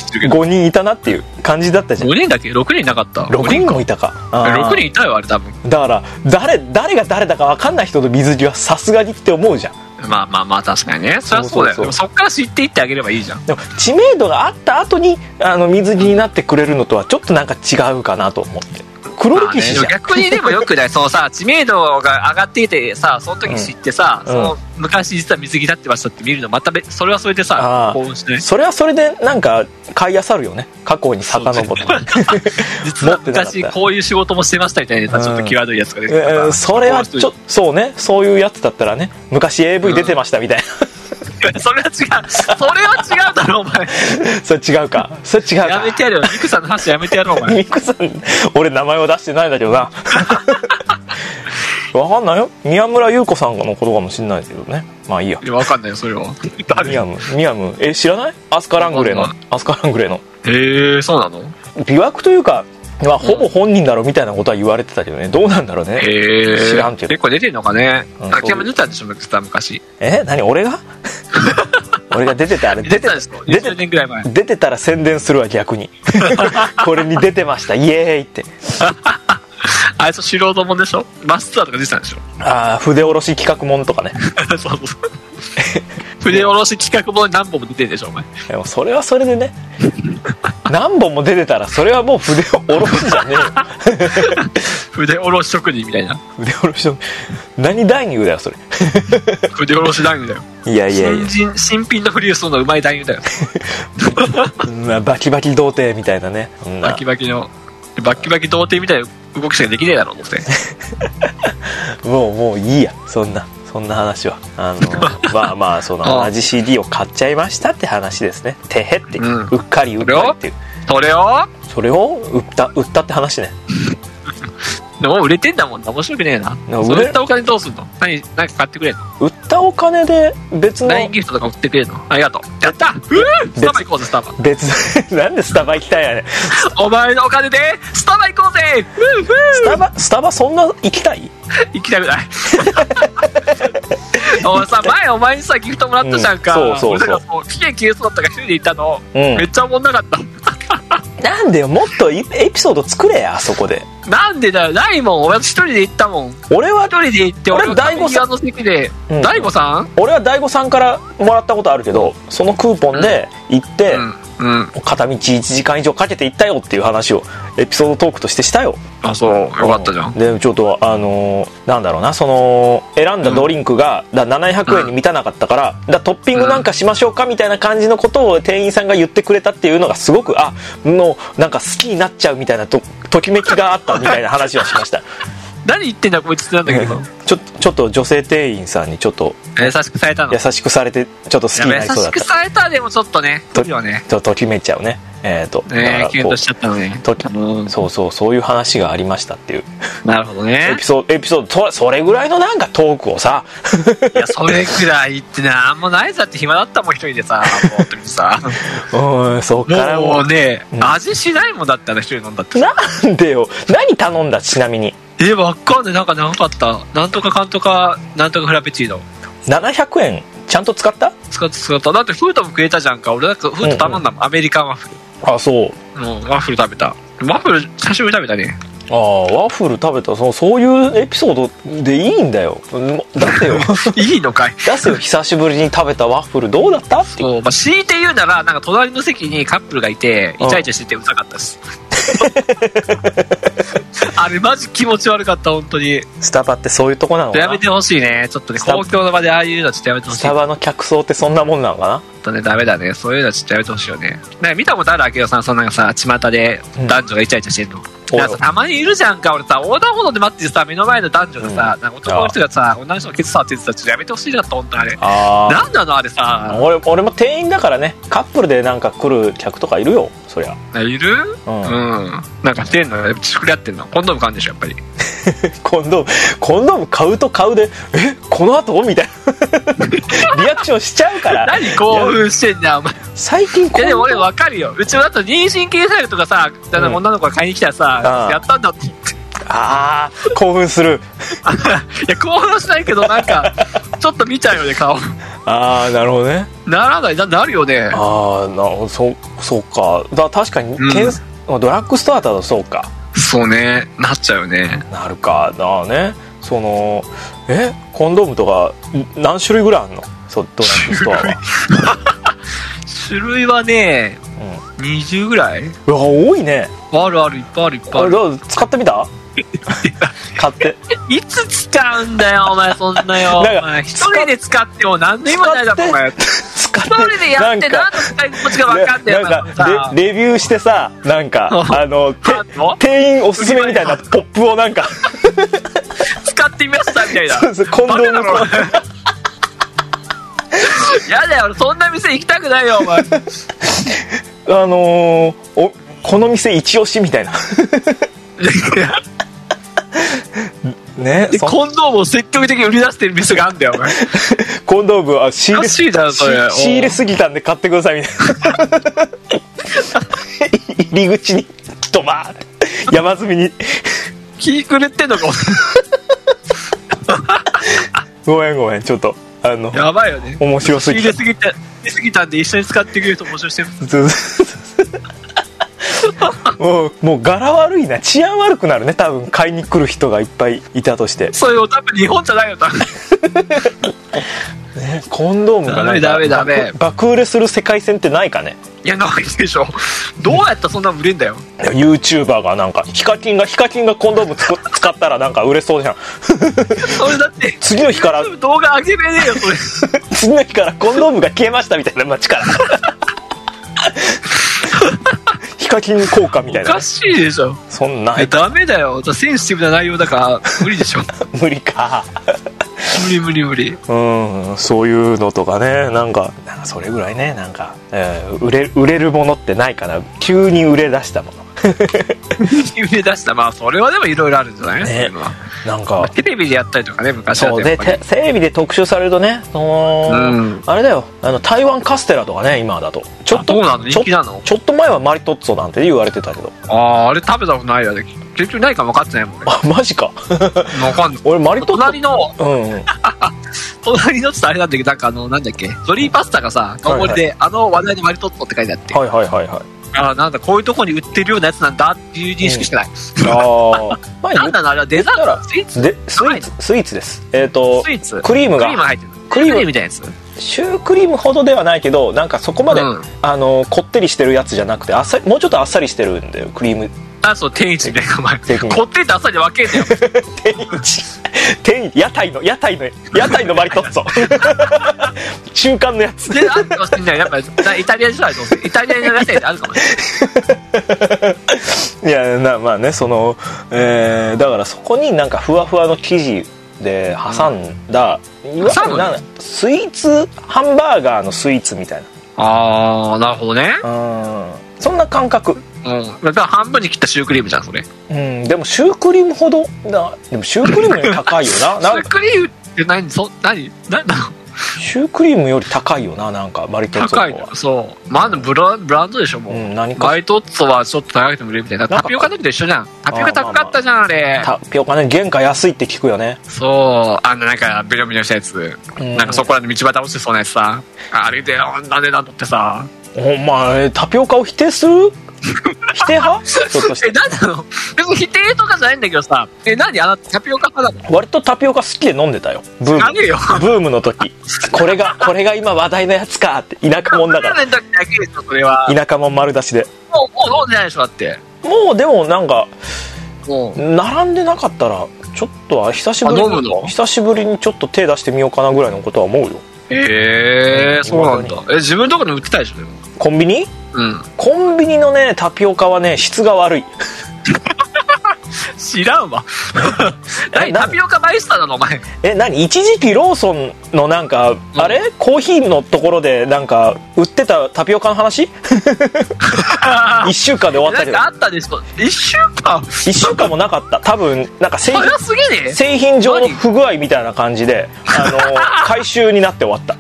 5人いたなっていう感じだったじゃん。 5人だっけ？6人いなかった？ 6人もいたか。 6人いたよあれ多分。 だから誰が誰だか分かんない人の水着はさすがにって思うじゃん。 まあ確かにね。そりゃそうだよ。でもそっから知っていってあげればいいじゃん。 でも知名度があった後に水着になってくれるのとはちょっとなんか違うかなと思って。黒歴史じゃん。 逆にでもよくないそのさ知名度が上がっていてさその時知ってさ、その昔実は水着だってましたって見るのまたそれはそれでさ興奮しない？ それはそれでなんか買い漁るよね過去に遡って実は昔こういう仕事もしてましたみたいなちょっと際どいやつが出てたから、 それはそうねそういうやつだったらね昔 AV 出てましたみたいな、 それは違うだろお前。 それ違うか。 やめてやるよ。ミクさんの話やめてやろお前。 ミクさん俺名前を出してないんだけどなわかんないよ。宮村優子さんのことかもしれないですけどね。まあいいや。 わかんないよそれは。 ミヤム知らない？アスカラングレーの。 へえそうなの？ 疑惑というかほぼ本人だろうみたいなことは言われてたけどね。どうなんだろうね。知らんけど。 結構出てんのかね。秋山出たんでしょ昔。 何俺が俺が出てたあれ出て 20年ぐらい前出てたら宣伝するわ逆にこれに出てましたイエーイってあいつ素人もんでしょ。マスターとか出てたんでしょ。 筆下ろし企画もんとかねそう筆下ろし企画本に何本も出てるでしょお前。 でもそれはそれでね何本も出てたらそれはもう筆を下ろすじゃねえよ筆下ろし職人みたいな。 筆下ろし職人何男優だよそれ筆下ろし男優だよ。 いやいやいや、 新品のフリーをするのうまい男優だよバキバキ童貞みたいなね、 バキバキ童貞みたいな動きしかできねえだろうってもういいやそんな話はまあその同じ CD を買っちゃいましたって話ですね。てへって、うっかり売ったっていう。それを売ったって話ねでも売れてんだもんな。面白くねえな。売ったお金どうすんの？何か買ってくれんの？ 売ったお金で別の LINE ギフトとか売ってくれんの？ありがとう。やった！スタバ行こうぜスタバ。 なんでスタバ行きたいやねんお前のお金でスタバ行こうぜ。 スタバそんな行きたい？ 行きたくないお前さ、前お前にさギフトもらったじゃんか。そう期限切れそうだったから一人で行ったの、めっちゃおもんなかったなんでよ、もっとエピソード作れや、そこで。 なんでだよ、ないもん。俺は一人で行ったもん。 俺は一人で行って、俺は大悟さんの席で、大悟さん？ 俺は大悟さんからもらったことあるけど、そのクーポンで行って、片道1時間以上かけて行ったよっていう話をエピソードトークとしてしたよ。 あ、そう、よかったじゃん。 でちょっとなんだろうな、その選んだドリンクが700円に満たなかったから、トッピングなんかしましょうかみたいな感じのことを店員さんが言ってくれたっていうのがすごくもうなんか好きになっちゃうみたいなときめきがあったみたいな話はしました何言ってんだこいつってなんだけど、 ちょっと女性店員さんにちょっと優しくされたの？ 優しくされてちょっと好きになりそうだった。 優しくされたでもちょっとね、時はね、 ときめいちゃうね。キュンとしちゃったのね。そういう話がありましたっていう。 なるほどね。 エピソードそれぐらいのなんかトークをさいやそれくらいってなんもないさって暇だったもん一人でさ、もうってさそっからもうね、味しないもんだったら一人飲んだって。 なんでよ、何頼んだちなみに。 わかんない、なんかなかった。なんとかかんとかなんとかフラペチーノ。 700円ちゃんと使った？使った。だってフードもくれたじゃんか。俺なんかフード頼んだもん、アメリカンワッフル。 あ、そう。 ワッフル食べた。ワッフル久しぶりに食べたね。 ワッフル食べた。そういうエピソードでいいんだよ。だってよいいのかい。 出すよ、久しぶりに食べたワッフルどうだったって。 そう、強いて言うなら、なんか隣の席にカップルがいてイチャイチャしててうざかったですあれマジ気持ち悪かった。本当にスタバってそういうとこなのかな。 やめてほしいね、ちょっとね、公共の場でああいうのはちょっとやめてほしい。 スタバの客層ってそんなもんなのかな。 ダメだね、そういうのはちょっとやめてほしいよね。なんか見たことある？明夫さん、そんなさ巷で男女がイチャイチャしてるの、なんかたまにいるじゃんか。俺さ、横断歩道で待っててさ、目の前の男女がさ、なんか男の人がさ、女の人のケツ触っててさ、ちょっとやめてほしいなって本当あれ。なんなのあれさ。 俺も店員だからね、カップルでなんか来る客とかいるよ、そりゃ。 いる？なんかしてんのよ、作り合ってんの。コンドーム買うんでしょやっぱり。 コンドーム買うと買うで、この後みたいなリアクションしちゃうから。 何興奮してんだよお前。 最近でも俺分かるよ。うちもだと妊娠検査薬とかさ、女の子が買いに来たらさ、やったんだって言って。 興奮するいや興奮しないけど、なんかちょっと見ちゃうよね顔。 なるほどね。 ならない、なるよね。 なるほど。そうか。確かに、ドラッグストアだとそうか。 そうね、なっちゃうよね。 なるかなね。コンドームとか何種類ぐらいあんの？ドラッグストアは種類はね、20ぐらい。 多いね。 ある、いっぱいある。 使ってみた？買っていつ使うんだよお前、そんなよ。一人で使っても何でもないだろお前。一人でやって何の使い心地が分かんねえよ。 なんかレビューしてさ、なんか店員おすすめみたいなポップをなんか使ってみましたみたいな。 そうコンドームやだよ、そんな店行きたくないよお前。 この店一押しみたいなね、 コンドームを積極的に売り出してる店があんだよお前。 コンドームは仕入れすぎたんで買ってくださいみたいな入り口にドバーって山積みに気狂ってんのかごめんちょっとやばいよね、 面白すぎた。 仕入れすぎたんで一緒に使ってくれると面白いしてる。 もう柄悪いな、治安悪くなるね、多分買いに来る人がいっぱいいたとして。 それを多分日本じゃないよ多分ね、 コンドームがなんかダメ爆売れする世界線ってないかね。 いや、ないでしょ。どうやったらそんな売れんだよ。 YouTuber がなんかヒカキンがコンドーム使ったらなんか売れそうじゃん。 それだって次の日から動画上げれねえよそれ。 次の日からコンドームが消えましたみたいな、街からヒカキン効果みたいな。 おかしいでしょ。 そんなダメだよ。センシティブな内容だから無理でしょ。 無理か。 無理。 そういうのとかね、なんかそれぐらいね、なんか、売れるものってないかな。急に売れ出したもの。 売れ出した、まあそれはでもいろいろあるんじゃない、ね、そういうのは。 なんかテレビでやったりとかね、昔は。 そうで、テレビで特集されるとね、あれだよ、台湾カステラとかね、今だとちょっと人気なの？ ちょっと前はマリトッツォなんて言われてたけど、 あれ食べたことないよね。結局ないかも分かってないもんね。 あ、マジか。 分かんない。 俺マリトッツォ隣の隣のちょっとあれなんだけど、なんかなんだっけ、ジョリーパスタがさ、顔盛りで、話題にマリトッツォって書いてあって、なんだこういうとこに売ってるようなやつなんだっていう認識しかない。なんだろう、あれはデザート、 スイーツです。 スイーツクリームが入ってる。クリームみたいなやつ。 シュークリームほどではないけど、なんかそこまで、こってりしてるやつじゃなくて、もうちょっとあっさりしてるんだよ、クリーム。 あ、そう、天一みたいな。こってりとあっさりで分けんだよ。 天一、屋台のマリトッツォ。中間のやつ。 で、あるかもしれない。やっぱイタリアでしょ、イタリアの屋台ってあるかもしれない。 いや、まあね、だからそこになんかふわふわの生地で挟んだ、いわゆるスイーツ、ハンバーガーのスイーツみたいな。 ああ、なるほどね。 そんな感覚。 だから半分に切ったシュークリームじゃん、それ。 でもシュークリームほどでもシュークリームより高いよな。 シュークリームって何なの？ シュークリームより高いよな、なんかマリトッツォは。 高い。そう。まあブランドでしょ、もう。マリトッツォはちょっと高くても売れるみたいな。タピオカの時と一緒じゃん。タピオカ高かったじゃん、あれ。 タピオカね、原価安いって聞くよね。 そう。なんかベロベロしたやつ。なんかそこらで道端落ちてそうなやつさ。あれでなんでなんだってさ。 お前タピオカを否定する？否定派？ 何なの？別に否定とかじゃないんだけどさ。何？タピオカ派なの？ 割とタピオカ好きで飲んでたよ。ブームの時。これが今話題のやつかって。田舎もんだから。田舎もん丸出しで。 もう飲んでないでしょ、だって。 もうでもなんか並んでなかったらちょっと久しぶりにちょっと手出してみようかなぐらいのことは思うよ。 そうなんだ。自分のところに売ってたでしょ、でも。 コンビニ？コンビニのねタピオカはね質が悪い。 知らんわ。タピオカマイスターなのお前。 何？一時期ローソンのなんか、あれコーヒーのところでなんか売ってたタピオカの話？1週間で終わったけど。 なんかあったでしょ。1 週間もなかった。多分なんか製品上の不具合みたいな感じで回収になって終わった。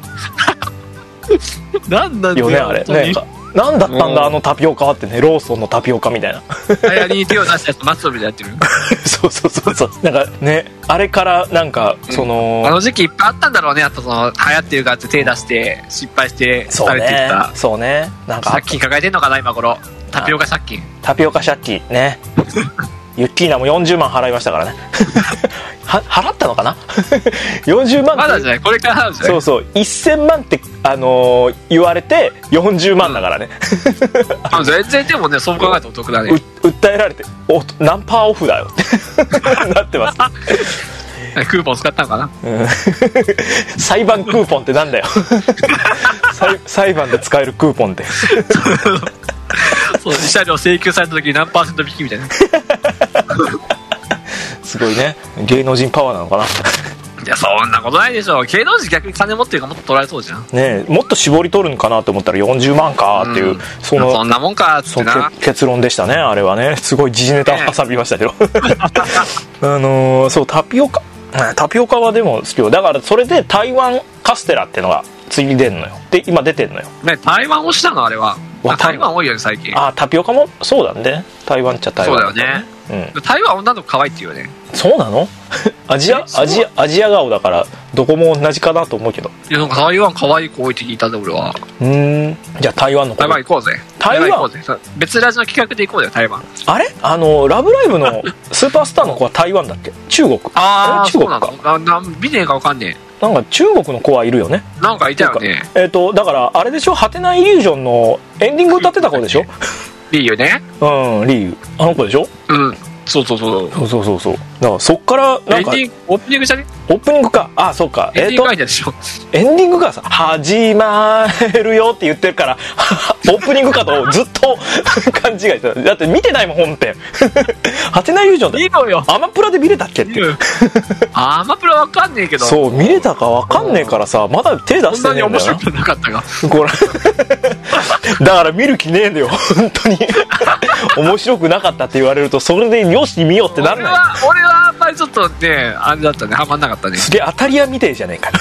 なんなんだよね、あれね。なんだったんだあのタピオカはってね、ローソンのタピオカみたいな。 あれに手を出したやつマッソルでやってる。 そうなんかね、あれからなんかあの時期いっぱいあったんだろうね。あと流行ってるかって手出して失敗してされてきた。そうね。なんか借金抱えてんのかな今頃。タピオカ借金ね。ユッキーナも40万払いましたからね。払ったのかな。40万まだじゃない、これから払うじゃない。 そう1000万って言われて40万だからね。 全然でもね、そう考えたらお得だね。 訴えられて何パーオフだよってなってます。 クーポン使ったのかな。 裁判クーポンってなんだよ。裁判で使えるクーポンって。 そう、慰謝料請求された時に何パーセント引きみたいな。 すごいね、芸能人パワーなのかな。 いや、そんなことないでしょ。芸能人逆に金持ってるからもっと取られそうじゃんね。もっと絞り取るんかなと思ったら40万かっていう、 そんなもんかってな結論でしたね。あれはね、すごい時事ネタを挟みましたけど。そう、タピオカはでも好きよ。だからそれで台湾カステラってのが次出んのよ。で今出てんのよ。 ね、台湾推しなのあれは。台湾多いよね最近。 タピオカもそうだね。台湾っちゃ台湾。 そうだよね。台湾女の子可愛いって言うよね。 そうなの？アジア顔だからどこも同じかなと思うけど。 いや、なんか台湾可愛い子多いって聞いたぜ俺は。 じゃあ台湾の子。 台湾行こうぜ。台湾行こうぜ。別ラジの企画で行こうぜ台湾。 あれ？ラブライブのスーパースターの子は台湾だっけ？中国。 ああ、そうなの。見ねえかわかんねえ。 なんか中国の子はいるよね。 なんかいたよね。 だからあれでしょ、ハテナイリュージョンのエンディング歌ってた子でしょ。 リーユね。 リーユ、あの子でしょ。 そうだからそっからなんかオープニングじゃね。 オープニングか。そうか。 エンディングでしょ。 エンディングがさ、始まるよって言ってるからオープニングかとずっと勘違いしてた。だって見てないもん本編。ハテナイリュージョンっていいのよ。アマプラで見れたっけって。 アマプラわかんねえけど。 そう見れたかわかんねえからさ、まだ手出してねえんだよな。 そんなに面白くなかったが。 これだから見る気ねえんだよ本当に。面白くなかったって言われるとそれでよし見ようってならない。 俺はあんまりちょっとねあれだったね、ハマんなかったね。 すげえ当たり屋みてえじゃねえか。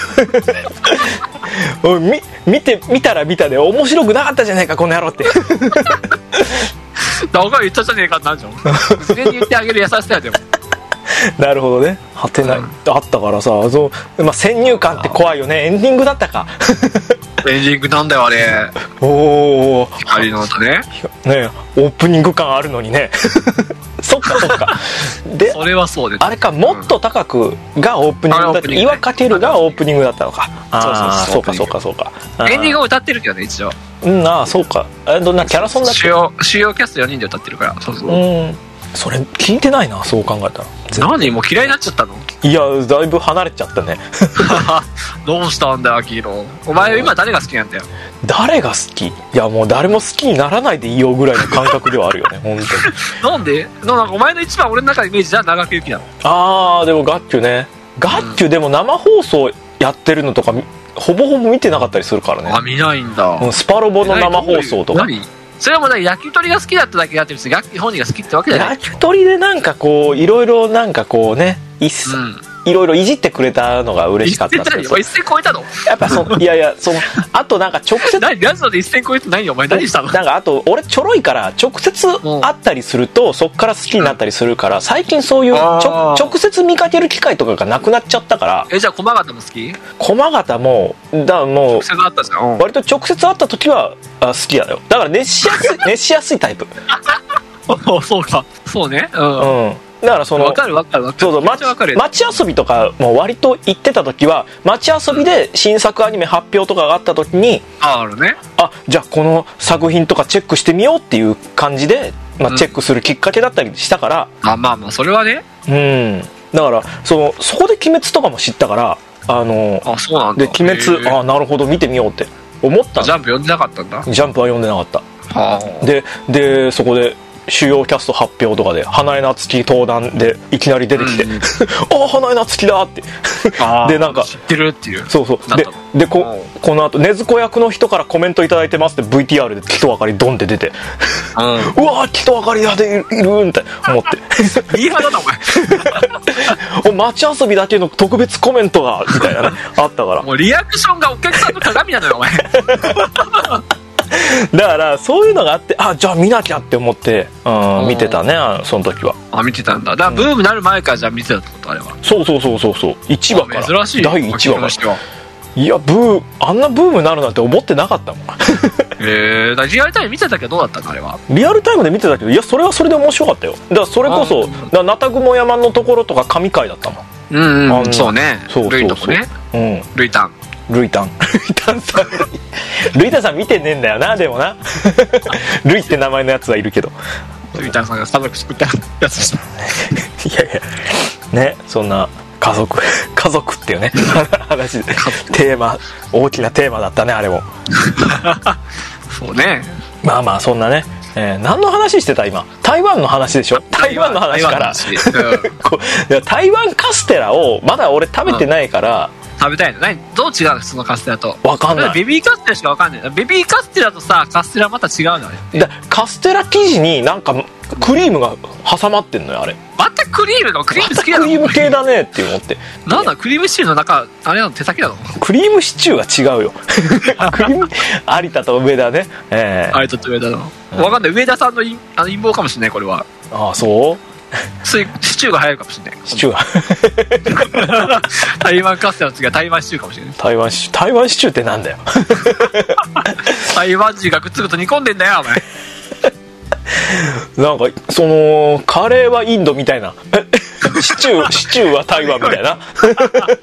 見たら見たで面白くなかったじゃねえかこの野郎って。 だから言ったじゃねえかってなるじゃん。事前に言ってあげる優しさやでも。 なるほどね。はてない、あったからさ、先入観って怖いよね。エンディングだったか。 エンディングなんだよあれ。 おお、 光の歌ね。 ね、オープニング感あるのにね。そっか。で、 それはそうで。 あれか、もっと高くがオープニングだった。岩かけるがオープニングだったのか。そうか。 エンディングを歌ってるけどね一応。 そうか。どんなキャラソンだっけ。 主要キャスト4人で歌ってるから。そう。 それ聞いてないな、そう考えたら。 何もう嫌いになっちゃったの。 いやだいぶ離れちゃったね。 どうしたんだよアキヒロ。お前今誰が好きなんだよ。 誰が好き。いやもう誰も好きにならないでいいよぐらいの感覚ではあるよね。本当に。 なんでなんかお前の一番俺の中でイメージじゃ長久之なの。 でもガッキュね。ガッキュでも生放送やってるのとかほぼほぼ見てなかったりするからね。 見ないんだ。 スパロボの生放送とか。 それも焼き鳥が好きだっただけやってるし、ガッキー本人が好きってわけじゃない。 焼き鳥でなんかこういろいろなんかこうね、いろいろいじってくれたのが嬉しかったんですよ。 一線超えたの。 やっぱいやあとなんか直接何ラジオで一線超えてないよお前。何したの。 なんかあと俺ちょろいから直接会ったりするとそっから好きになったりするから、最近そういう直接見かける機会とかがなくなっちゃったから。 じゃあ駒形も好き。 駒形も直接会ったじゃん。 割と直接会った時は好きだよ。だから熱しやすいタイプ。 そうか。そうね。 だから分かる。 そう街遊びとかも割と行ってた時は、街遊びで新作アニメ発表とかがあった時に、じゃあこの作品とかチェックしてみようっていう感じで、チェックするきっかけだったりしたから。 まあそれはね。 だからそこで鬼滅とかも知ったから、 そうなんだ。 で鬼滅なるほど見てみようって思った。 ジャンプ読んでなかったんだ。 ジャンプは読んでなかった。でそこで主要キャスト発表とかで花江夏樹登壇でいきなり出てきて、花江夏樹だって。でなんか知ってるっていう。 そうでこの後禰豆子役の人からコメントいただいてますって VTR で木戸あかりドンって出て、うわ木戸あかりだでいるみたいな思って。 いい派だなお前。街遊びだけの特別コメントがみたいなねあったから。 もうリアクションがお客さんの鏡なのよお前。 だからそういうのがあって、じゃあ見なきゃって思って、見てたね、その時は。 見てたんだ。だからブームになる前からじゃあ見てたってこと。あれはそう1話から珍しい。 第1話から。いやあんなブームになるなんて思ってなかったもん。 リアルタイム見てたけどどうだったのあれは。 リアルタイムで見てたけど、いやそれはそれで面白かったよ。だからそれこそナタグモ山のところとか神回だったもん。 そうね。ルイとかね。ルイタンさん見てねえんだよな。でもなルイって名前のやつはいるけど、 ルイタンさんが家族作ったやつでした。 いやね、そんな家族っていうね話で大きなテーマだったねあれも。 そうね。 まあそんなね、何の話してた今。台湾の話でしょ。台湾の話から台湾カステラをまだ俺食べてないから、 食べたいの。どう違うのそのカステラと。 分かんない。 ベビーカステラしか分かんない。ベビーカステラとさカステラまた違うのね。 カステラ生地になんかクリームが挟まってんのよあれ。 またクリーム好きなの。 クリーム系だねって思って。 なんだクリームシチューの中あれなの手先なの。 クリームシチューは違うよ。クリーム有田と上田ね。 有田と上田の。分かんない。上田さんの陰謀かもしれないこれは。 そう。 シチューが流行るかもしれない。 シチューが台湾カステラの次は台湾シチューかもしれない。 台湾シチューってなんだよ。 台湾人がくっつくと煮込んでんだよお前。 なんかカレーはインドみたいな。シチューは台湾みたいな。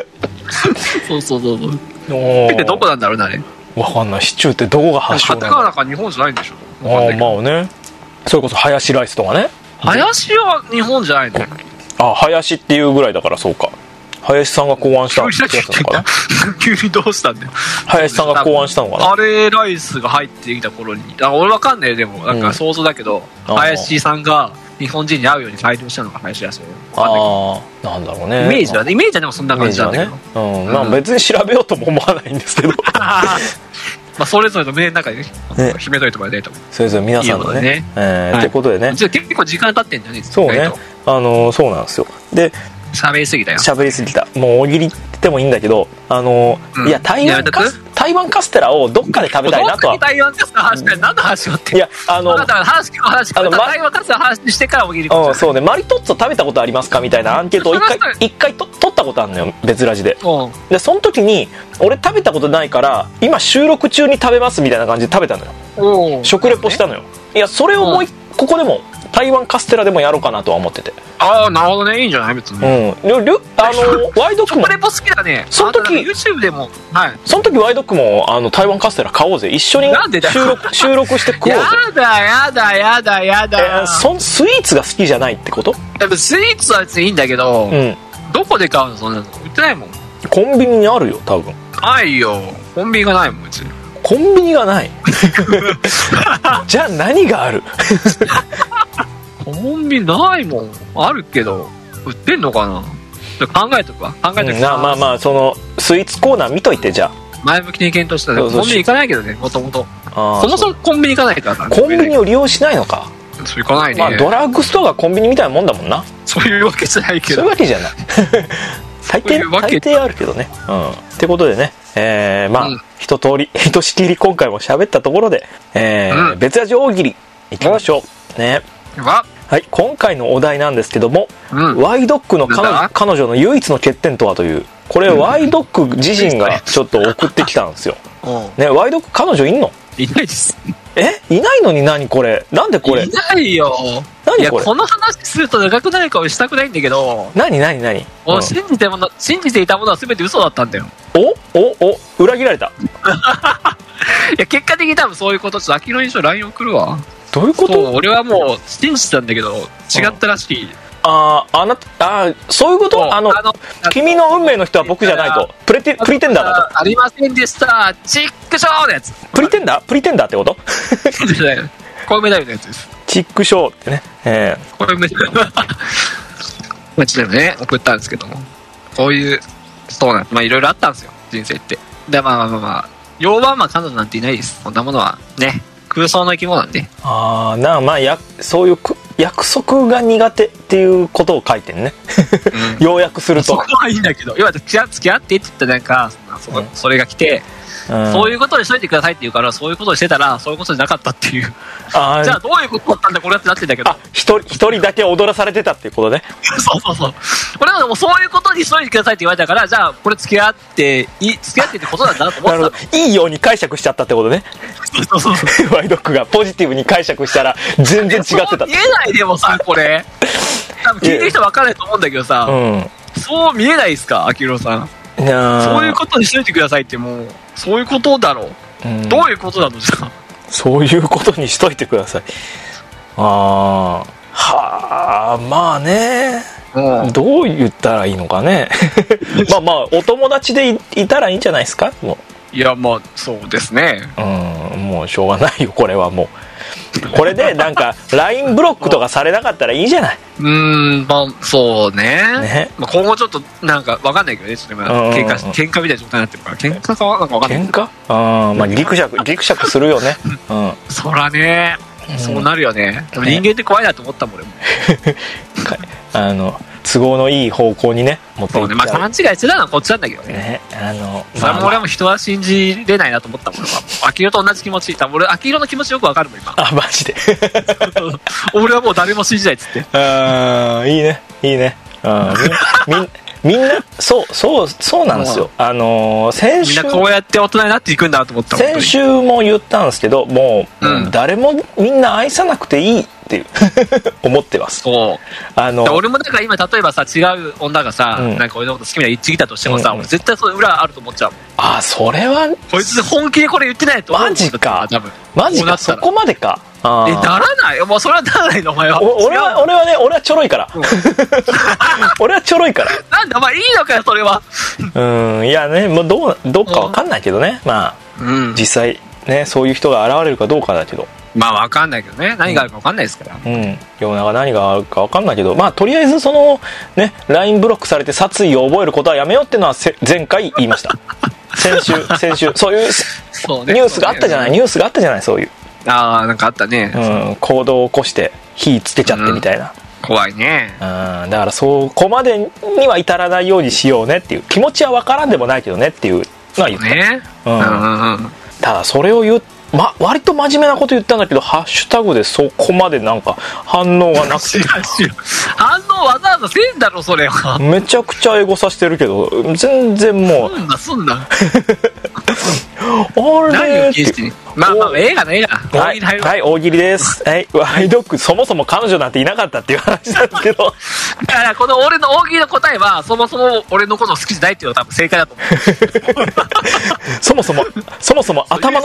そうでどこなんだろうなあれ。 わかんない。シチューってどこが発祥なの？ カタカナか日本じゃないんでしょ。 まあね。それこそハヤシライスとかね。 ハヤシは日本じゃないの？ あ、ハヤシっていうぐらいだからそうか。林さんが考案したやつなのかな。 急にどうしたんだよ。 林さんが考案したのかな。 カレーライスが入ってきた頃に、俺わかんねえ、でもなんか想像だけど、林さんが日本人に合うように改良したのが林らしい。 ああ、なんだろうね。 イメージはでもそんな感じなんだけど、 まあ別に調べようとも思わないんですけどまあそれぞれの胸の中でね秘めといてもらいたいと思う。 それぞれ皆さんのねってことでね、 結構時間経ってんじゃねえですか。 そうね、そうなんですよ。で喋りすぎたよ。 喋りすぎた。もう大喜利ってもいいんだけど、いや台湾カステラをどっかで食べたいなとは。 台湾カステラ話して何の話をって。いや話台湾カステラ話してから大喜利。 そうね、マリトッツォ食べたことありますかみたいなアンケートを一回取ったことあるのよ、別ラジで。でその時に俺食べたことないから今収録中に食べますみたいな感じで食べたのよ。食レポしたのよ。いやそれをもうここでも台湾カステラでもやろうかなとは思ってて。 ああなるほどね、いいんじゃない別に。 ワイドックも食レポ好きだね。 その時 YouTube でも、はい、 その時ワイドックも台湾カステラ買おうぜ、一緒に収録して食おうぜ。 やだスイーツが好きじゃないってこと？ スイーツは別にいいんだけど、どこで買うの？そんなの売ってないもん。 コンビニにあるよ多分。 ないよ、コンビニがないもん別に。 コンビニがないじゃあ何があるコンビニないもん。あるけど売ってんのかな。考えとくわ。 まあそのスイーツコーナー見といて。じゃあ前向きに検討したらコンビニ行かないけどね、もともと。そもそもコンビニ行かないから。 コンビニを利用しないのか。 そう行かないね。 まあドラッグストアがコンビニみたいなもんだもんな。 そういうわけじゃないけど。 そういうわけじゃない大抵あるけどね。ってことでね、一通りひとしきり今回も喋ったところで、別ラジ大喜利いきましょうね。はい、今回のお題なんですけども、ワイドックの彼女の唯一の欠点とはという、これワイドック自身がちょっと送ってきたんですよ。ね、ワイドック彼女いんの？ いないです。 いないのに何これ？なんでこれ？ いないよ。いやこの話すると長くなる顔したくないんだけど。何？信じていたものは全て嘘だったんだよ。 裏切られた。 いや結果的に多分そういうこと。ちょっと秋の印象 LINE 送るわ。 どういうこと？ そう俺はもう信じてたんだけど違ったらしい。 そういうこと？君の運命の人は僕じゃないと。プリテンダーだと。 ありませんでした。チックショーのやつ。 プリテンダーってこと？ コウメ太夫のやつです。 チックショーってね。 コウメ太夫。まあちなみにね送ったんですけども、こういうそうなん、まあいろいろあったんですよ人生って。でまあ要は彼女なんていないです。こんなものはね空想の生き物なんで。 そういう約束が苦手っていうことを書いてるね。要約すると。 そこはいいんだけど、要は付き合ってって言ったらなんかそれが来て。そういうことにしといてくださいって言うから、そういうことにしてたらそういうことじゃなかったっていう。じゃあどういうことだったんだこれってなってんだけど、 一人だけ踊らされてたっていうことね。 そう俺はでもそういうことにしといてくださいって言われたから、じゃあこれ付き合ってってことなんだなと思ってた。 いいように解釈しちゃったってことね。そうワイドックがポジティブに解釈したら全然違ってた。 見えないでもさ、これ多分聞いてる人分かんないと思うんだけどさ、そう見えないですか秋広さん。そういうことにしといてくださいってもうそういうことだろう、どういうことなのじゃあ。そういうことにしといてください。 まあね、どう言ったらいいのかね。まあお友達で いたらいいんじゃないですか。もういやまあそうですね。 もうしょうがないよこれは。もうこれでなんか LINE ブロックとかされなかったらいいじゃない。 まあそうね。まあ、今後ちょっとなんか分かんないけどね、ちょっと今喧嘩みたいな状態になってるから、喧嘩かなんか分かんない。 喧嘩？まあギクシャクするよね。 そらね、そうなるよね。でも人間って怖いなと思ったもん俺も。 都合のいい方向にね持っていっちゃう。 まあ勘違いしてたのはこっちなんだけどね。それも俺も人は信じれないなと思ったもん。秋色と同じ気持ち。俺秋色の気持ちよくわかるもん今。 マジで。 俺はもう誰も信じないっつって。 いいね。みんなそうなんですよ。先週みんなこうやって大人になっていくんだと思った。 先週も言ったんですけど、もう誰もみんな愛さなくていいっっていう思ってます。 そう俺もなんか今例えばさ、違う女がさ、なんか俺のこと好きな言ってきたとしてもさ、俺絶対その裏あると思っちゃうもん。 あ、それはこいつ本気でこれ言ってないと思う。 マジか、 多分マジか、そこまでか。 ならない。もうそれはならないの、お前は。 俺はちょろいから、俺はちょろいから。 なんだお前、いいのかよそれは。 いやね、もうどっかわかんないけどね、まあ、実際ね、そういう人が現れるかどうかだけど、 まあわかんないけどね、何があるかわかんないですから、 世の中何があるかわかんないけど、まあとりあえずそのね、LINE ブロックされて殺意を覚えることはやめようっていうのは前回言いました。先週そういうニュースがあったじゃない、そういう、 なんかあったね、 行動を起こして火つけちゃってみたいな、 怖いね。 だからそこまでには至らないようにしようねっていう気持ちは分からんでもないけどねっていうのは言った、 ね、 ただそれを割と真面目なこと言ったんだけど、ハッシュタグでそこまでなんか反応がなくて反応わざわざせんだろそれは。めちゃくちゃエゴさしてるけど全然もうすんなあれってまあ映画はい、大喜利です。はい、ワイドックそもそも彼女なんていなかったっていう話なんですけどだからこの俺の大喜利の答えはそもそも俺のこと好きじゃないっていうのが多分正解だと思うそもそも頭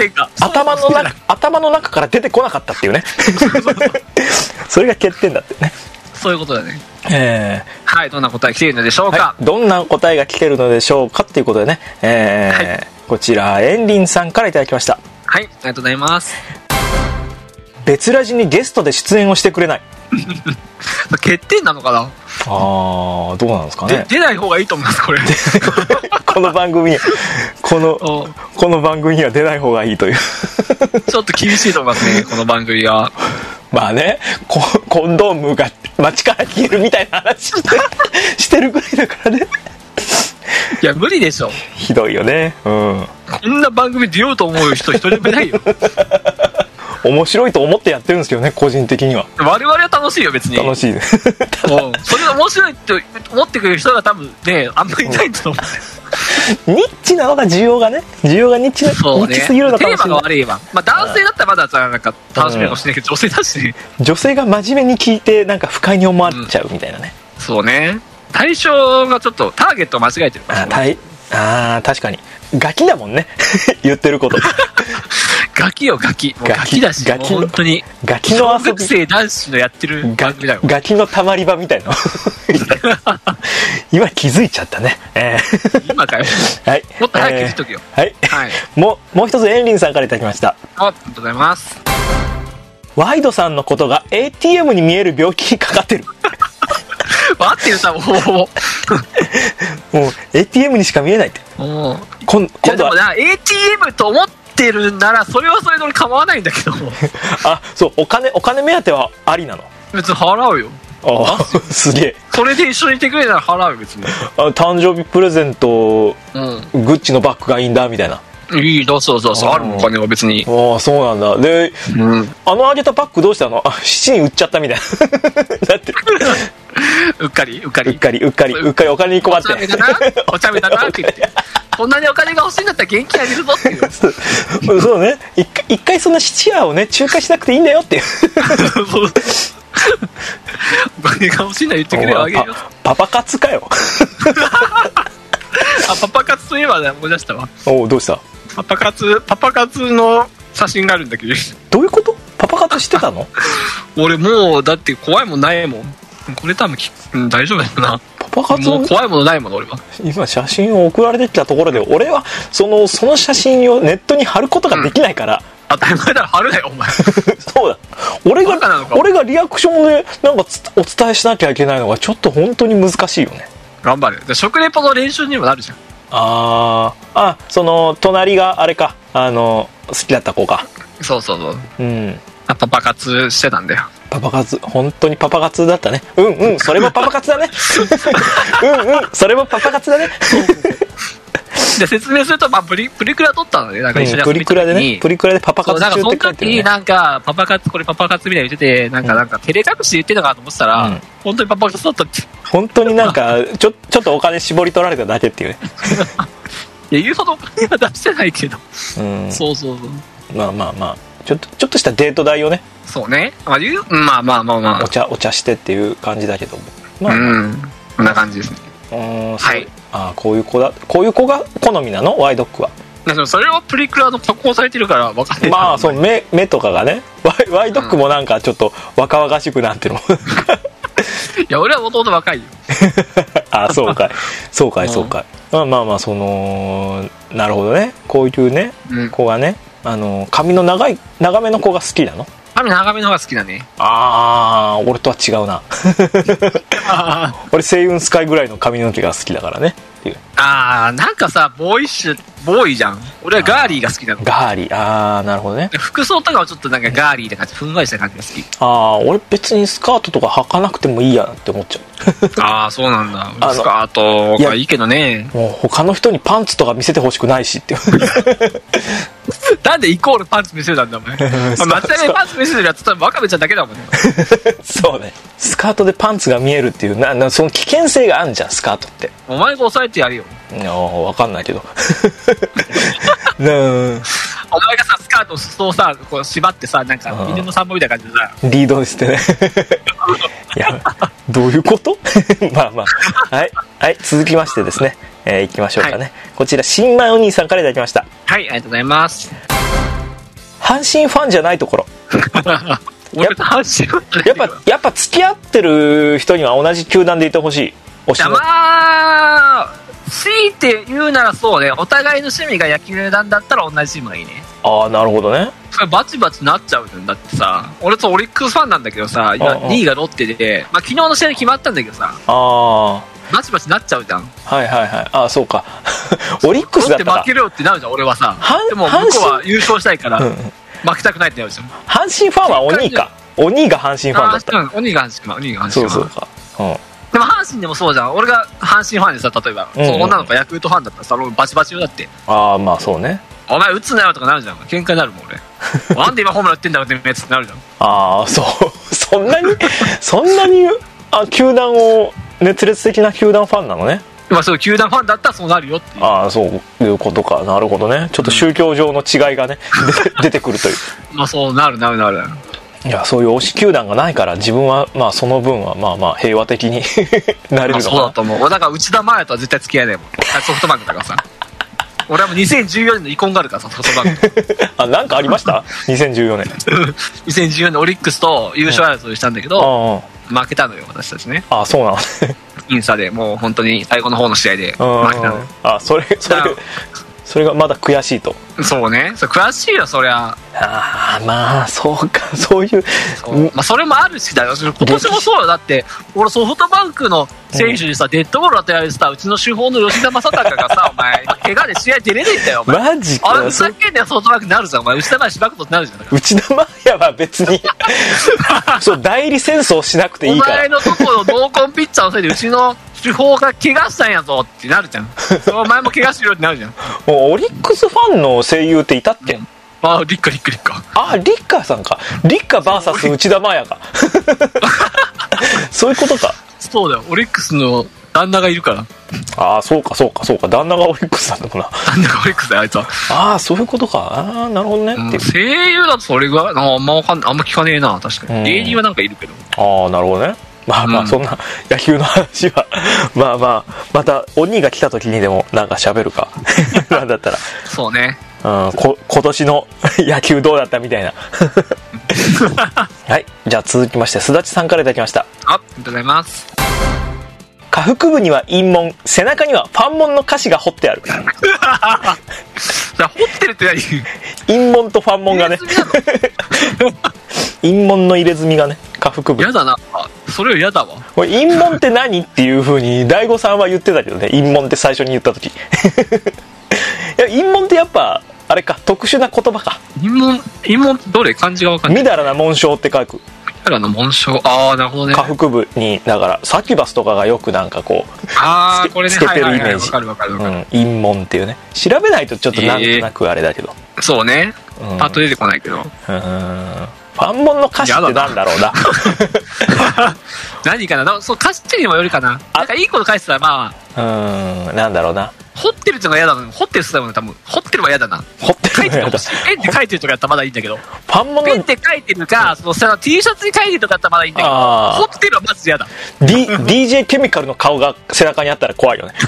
の中から出てこなかったっていうねそれが欠点だってね。 そういうことだね。はい、どんな答え来ているのでしょうか、 はい、どんな答えが来ているのでしょうかっていうことでね、こちらエンリンさんからいただきました。 はい、ありがとうございます。 別ラジにゲストで出演をしてくれない欠点なのかな。 どうなんですかね。 出ない方がいいと思いますこれこの番組この番組には出ない方がいいというちょっと厳しいと思いますねこの番組は。 まあね、コンドームが街から消えるみたいな話してるぐらいだからねいや無理でしょ。 ひどいよね。こんな番組出ようと思う人一人もいないよ面白いと思ってやってるんですけどね、個人的には。 我々は楽しいよ別に。 楽しいねそれが面白いって思ってくれる人が多分ね、あんまりいないと思うニッチなのが需要がニッチすぎるのかもしれない。 テーマが悪いわ。まあ男性だったらまださ、なんか楽しめるかもしれないけど、女性だしね。 女性が真面目に聞いてなんか不快に思われちゃうみたいなね。 そうね。対象がちょっとターゲットを間違えてるから。 確かにガキだもんね言ってることガキよガキ。もうガキだし、もう本当にガキの遊び、 小学生男子のやってる番組だよ。 ガキのたまり場みたいな今気づいちゃったね。 今かよ。 はい。 もっと早く気づいとくよ。 はい。もう一つエンリンさんからいただきました。 ありがとうございます。 ワイドさんのことが ATM に見える病気にかかってる合ってるさ、もう ATM にしか見えないって。今度は ATM と思ってるならそれはそれで俺構わないんだけどそうお金目当てはありなの。 別に払うよ。 すげえ。 それで一緒にいてくれたら払うよ別に。 誕生日プレゼント、グッチのバッグがいいんだみたいな。 いいだ、そうあるお金は別に。 そうなんだ。で、あげたパックどうしたの。7人売っちゃったみたいなだってうっかりお金に困ってお茶目だなって言ってこんなにお金が欲しいんだったら現金あげるぞっていうそうね、一回そんな質屋をね仲介しなくていいんだよっていうお金が欲しいんだ言ってくれよ、あげるよ。 パパ活かよパパ活といえばね、思い出したわ。 どうした。 パパ活の写真があるんだけど。 どういうこと。パパ活してたの俺もうだって怖いもんないもん。これ多分大丈夫だよな。パパ活もう怖いものないもの俺は。 今写真を送られてきたところで俺はその写真をネットに貼ることができないから、 当たり前だろ、貼るなよお前そうだ、俺がリアクションでなんかお伝えしなきゃいけないのがちょっと本当に難しいよね。 頑張る。食レポの練習にもなるじゃん。 その隣があれか、好きだった子か。 そう、パパ活してたんだよ。 パパ活、本当にパパ活だったね。それもパパ活だねそれもパパ活だねで説明すると、プリクラ撮ったので、なんか一緒に遊びた時に、 プリクラでパパ活中って書いてるね。 その時になんかパパ活みたいな言ってて、なんか照れ隠し言ってたかと思ってたら、本当にパパ活だったって。本当になんかちょっとお金絞り取られただけっていうねいや言うほどお金は出してないけど、そうまあちょっとしたデート代をね、 そうね。まあ。 お茶してっていう感じだけども。 まあ、こんな感じですね。 はい。こういう子が好みなの？ワイドックは。 それはプリクラの加工されてるから分かんない。 まあそう目とかがね、ワイドックもなんかちょっと若々しくなってるもん。 いや俺はもともと若いよ。 そうかい。まあそのなるほどね。こういうね、子がね、髪の長めの子が好きなの？ 髪長めの方が好きだね。 俺とは違うな。俺星雲スカイぐらいの髪の毛が好きだからねっていう。 なんかさボーイじゃん。俺はガーリーが好きなの。 ガーリー、なるほどね。 服装とかはちょっとなんかガーリーな感じ、ふんわりした感じが好き。俺別にスカートとか履かなくてもいいやって思っちゃう。そうなんだ。スカートがいいけどね。 もう他の人にパンツとか見せてほしくないしっていう。 なんでイコールパンツ見せるんだお前。松山パンツ見せてるやつ多分ワカメちゃんだけだもんね。 そうね。スカートでパンツが見えるっていうその危険性があるじゃん、スカートって。 お前が抑えてやるよ。 分かんないけど。 お前がさスカートの裾をさこう縛ってさ、なんか犬の散歩みたいな感じでさリードしてね。いやどういうこと？まあはい続きましてですね、いきましょうかね。こちら新米お兄さんからいただきました。 はい、ありがとうございます。 阪神ファンじゃないところ。 やっぱ付き合ってる人には同じ球団でいてほしい。 強いて言うならそうね、お互いの趣味が野球団だったら同じチームがいいね。 なるほどね。 それバチバチなっちゃうじゃん。だってさ、俺とオリックスファンなんだけどさ、今2位がロッテで、昨日の試合で決まったんだけどさ、バチバチなっちゃうじゃん。 はいそうか。オリックスだったらロッテ負けるよってなるじゃん俺はさ。でも向こうは優勝したいから負けたくないってなるじゃん。 阪神ファンは鬼が阪神ファンだった。 鬼が阪神ファン。 そうか。 でも阪神でもそうじゃん。俺が阪神ファンでさ、例えば、その女の子がヤクルトファンだったらさ、バチバチよだって。 まあそうね。 お前打つなよとかなるじゃん。喧嘩になるもん俺。なんで今ホームラン打ってんだろうってやつってなるじゃん。 そんなに球団を熱烈的な球団ファンなのね。 そう球団ファンだったらそうなるよっていう。 そういうことか。なるほどね。ちょっと宗教上の違いがね、出てくるという。 そうなる。 いやそういう推し球団がないから自分はその分は平和的になれるのかな。 そうだと思う。だから内田真礼とは絶対付き合えないもん。ソフトバンクだからさ。俺はもう2014年の遺恨があるからさ、ソフトバンク。 なんかありました？ 2014年。 2014年オリックスと優勝争いしたんだけど、負けたのよ私たちね。 そうなの。 僅差でもう本当に最後の方の試合で負けたの。 それがまだ悔しいと。 そうね、悔しいよそりゃ。 そうか、そういうそれもあるしだよ。今年もそうよ。だって俺ソフトバンクの選手にさ、デッドボール与えられてさ、うちの主砲の吉田正尚がさ、お前怪我で試合出れねえんだよお前。 マジか。 ふざけんなよソフトバンクになるじゃんお前。内田真礼しばくことになるじゃん。 内田真礼は別に代理戦争しなくていいから。 お前のところの濃厚ピッチャーのせいでうちの主砲が怪我したんやぞってなるじゃん。お前も怪我しろってなるじゃん。 オリックスファンの声優っていたっけ？ リッカ。 リッカさんか。リッカ VS 内田真礼か。そういうことか。 そうだよ、オリックスの旦那がいるから。 そうか。旦那がオリックスなんだもんな。 旦那がオリックスだよあいつは。 そういうことか。なるほどね。 声優だとそれがあんま聞かねえな。確かに芸人はなんかいるけど。 なるほどね。そんな野球の話はまた鬼が来た時にでもなんか喋るか。なんだったらそうね。 今年の野球どうだったみたいな。はい、じゃあ続きましてすだちさんからいただきました。 ありがとうございます。 下腹部には陰門、背中にはファンモンの歌詞が彫ってある。 じゃあ彫ってるって何？ 陰門とファンモンがね。陰門の入れ墨がね、下腹部。 やだな。それはやだわ。 これ陰門って何っていう風に大悟さんは言ってたけどね。陰門って最初に言った時。いや陰門ってやっぱあれか、特殊な言葉か。 陰門ってどれ？漢字が分かんない。 みだらな紋章って書く。 みだらな紋章。なるほどね。 下腹部にだからサキュバスとかがよくなんかこうこれね、 つけてるイメージ。 わかる。 陰門っていうね。調べないとちょっとなんとなくあれだけど。 そうね。パッと出てこないけど。 ファンモンの歌詞ってなんだろうな。 何かな。そう歌詞にもよるかな。なんかいいこと書いてたらなんだろうな。 掘ってるってのが嫌だな。掘ってる人だもんね、多分。掘ってるは嫌だな。 掘ってるのが嫌だ。 ペンで書いてるとかやったらまだいいんだけど。 パンモノペンで書いてるか、その T シャツに書いてるとかやったらまだいいんだけど、掘ってるはマジで嫌だ。 DJ ケミカルの顔が背中にあったら怖いよね。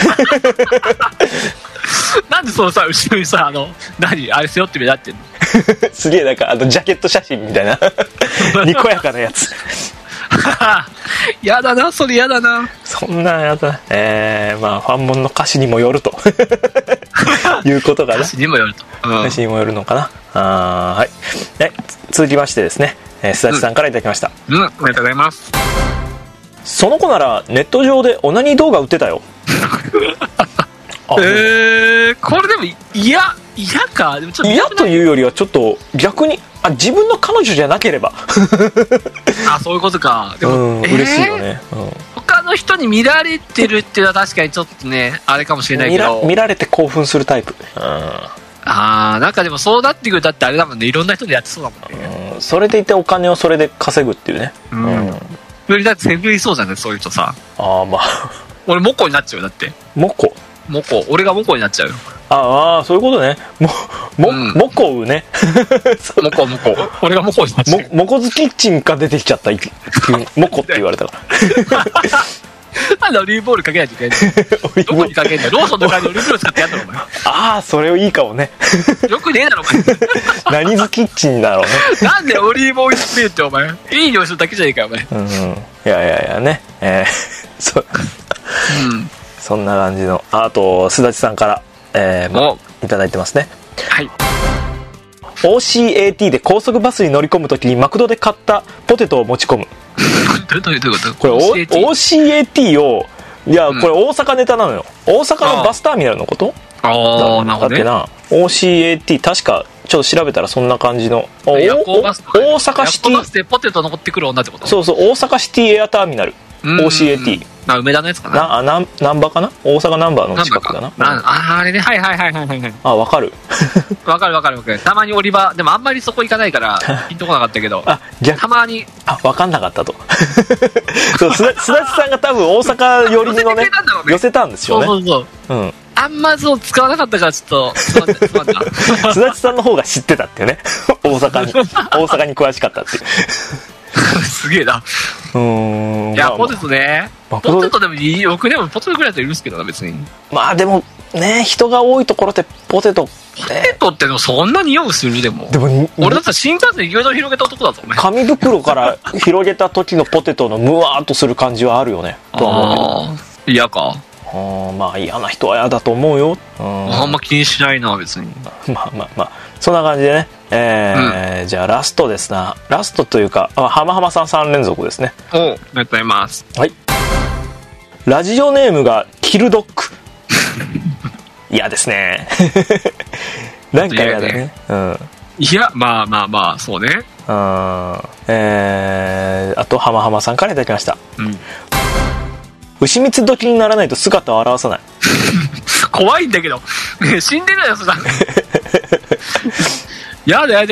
なんでそのさ、後ろにさ、何あれ背負ってみたってんの。 すげえなんかジャケット写真みたいなにこやかなやつ。 やだな、それやだな。 そんなやだ。まあファンモンの歌詞にもよるということがね。 歌詞にもよると。 歌詞にもよるのかな。はい。続きましてですね、すだちさんからいただきました。 ありがとうございます。 その子ならネット上でオナニー動画売ってたよ。 これでも嫌か。でもちょっと嫌というよりはちょっと逆に自分の彼女じゃなければそういうことか。でも、 嬉しいよね、 他の人に見られてるっていうのは確かにちょっとねあれかもしれないけど、 見られて興奮するタイプ。 なんかでもそうなってくるだってあれだもんね、いろんな人でやってそうだもんね。 それでいてお金をそれで稼ぐっていうね。 だってセフリそうじゃんね、そういう人さ。 まあ俺モコになっちゃうよ。だってモコ俺がモコになっちゃうよ。 そういうことね。モコうね。 モコ俺がモコになっちゃう。 モコズキッチンか出てきちゃったモコって言われたからなんでオリーブオイルかけないといけないの。どこにかけんの。ローソンの代わりにオリーブオイル使ってやったのお前。 それいいかもね。 よくねえだろお前。 何ズキッチンだろうね。 なんでオリーブオイルスプレーってお前いい匂いするだけじゃねえかお前。 いやね、そんな感じの。あとすだちさんからいただいてますね。 はい。 OCAT で高速バスに乗り込むときにマクドで買ったポテトを持ち込む。 どういうことこれ OCAT をこれ大阪ネタなのよ。大阪のバスターミナルのこと。 なるほどね。 だって OCAT 確かちょっと調べたらそんな感じの。大阪シティバスでポテト残ってくる女ってこと。 そう大阪シティエアターミナル OCAT。 梅田のやつかな。 ナンバーかな。大阪ナンバーの近くだな。 あれね。はいわかる。 わかる。たまに降り場でもあんまりそこ行かないからピンとこなかったけど、たまにわかんなかったと。すだちさんが多分大阪寄りのね寄せたんですよね。 そう。あんまそう使わなかったからちょっとすだちさんの方が知ってたっていうね。大阪に詳しかったっていう。 すげえな。いやポテトね。ポテトでもいいよ。僕でもポテトぐらいだといるんですけどな別に。 でもね、人が多いところってポテトってでもそんな匂いする。でも俺だったら新幹線牛丼広げた男だぞお前。 紙袋から広げた時のポテトのムワーっとする感じはあるよねとは思うけど。 嫌か。 嫌な人は嫌だと思うよ。 あんま気にしないな別に。 まあそんな感じでね。じゃあラストですな。ラストというか浜浜さん3連続ですね。 ありがとうございます。 はい。ラジオネームがキルドッグ。嫌ですね。なんか嫌だね。 いやまあそうね。 あと浜浜さんからいただきました。牛蜜時にならないと姿を現さない。 怖いんだけど死んでるよそれ。やだ。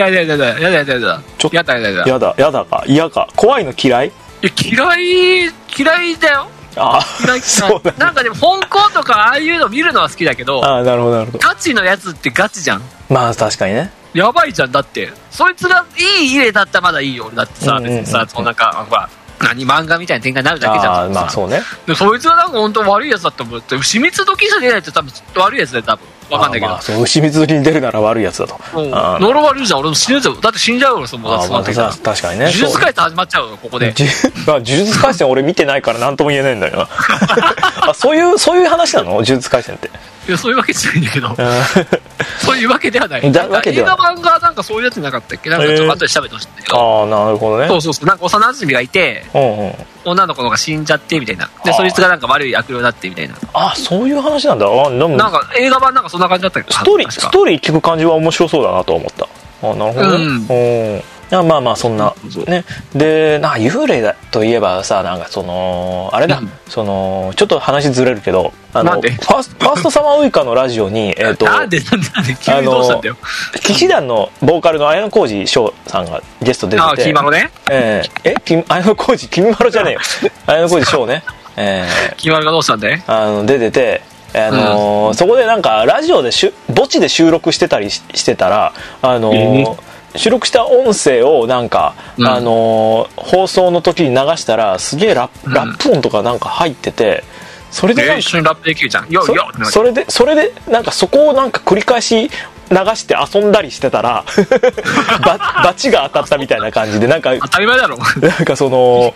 嫌か。怖いの嫌い？ 嫌いだよ。 そうだね。 なんかでも香港とかああいうの見るのは好きだけど。 なるほど。 ガチのやつってガチじゃん。 確かにね。 やばいじゃん。だってそいつがいい入れだったらまだいいよ。俺だってさ別にさなんか漫画みたいな展開になるだけじゃん。 そうね。 でそいつはなんか本当悪いやつだと思って。牛蜜時じゃ出ないと多分悪いやつだよ多分。わかんないけど。 そう牛蜜時に出るなら悪いやつだと。 呪われるじゃん。俺も死ぬぞ。だって死んじゃうよ。確かにね。 呪術廻戦始まっちゃうよここで。 呪術廻戦俺見てないから何とも言えないんだよな。そういう話なの？呪術廻戦って。 いやそういうわけじゃないんだけど。そういうわけではない。映画版がなんかそういうやつなかったっけ？なんかちょっと後で調べてほしいんだけど。 なるほどね。 そう。なんか幼馴染がいて、女の子のが死んじゃってみたいな。でそいつがなんか悪い悪霊になってみたいな。 そういう話なんだ。 なんか映画版なんかそんな感じだったけど。 ストーリー聞く感じは面白そうだなと思った。なるほどね。まあそんなね。で幽霊だといえばさ、なんかあれだ、ちょっと話ずれるけど、 なんでファーストサマーウイカのラジオになんで急にどうしたんだよ。 騎士団のボーカルの綾小路翔さんがゲスト出てて。 君まろね。 綾小路君まろじゃねえよ。綾小路翔ね。 君まろがどうしたんだよ。 出てて。 そこでなんかラジオで墓地で収録してたりしてたら収録した音声をなんか、放送の時に流したらすげえラップ音とかなんか入ってて、それでなんか、 一緒にラップできるじゃん。 それでなんかそこをなんか繰り返し流して遊んだりしてたらバチが当たったみたいな感じで、なんか当たり前だろ。 なんかその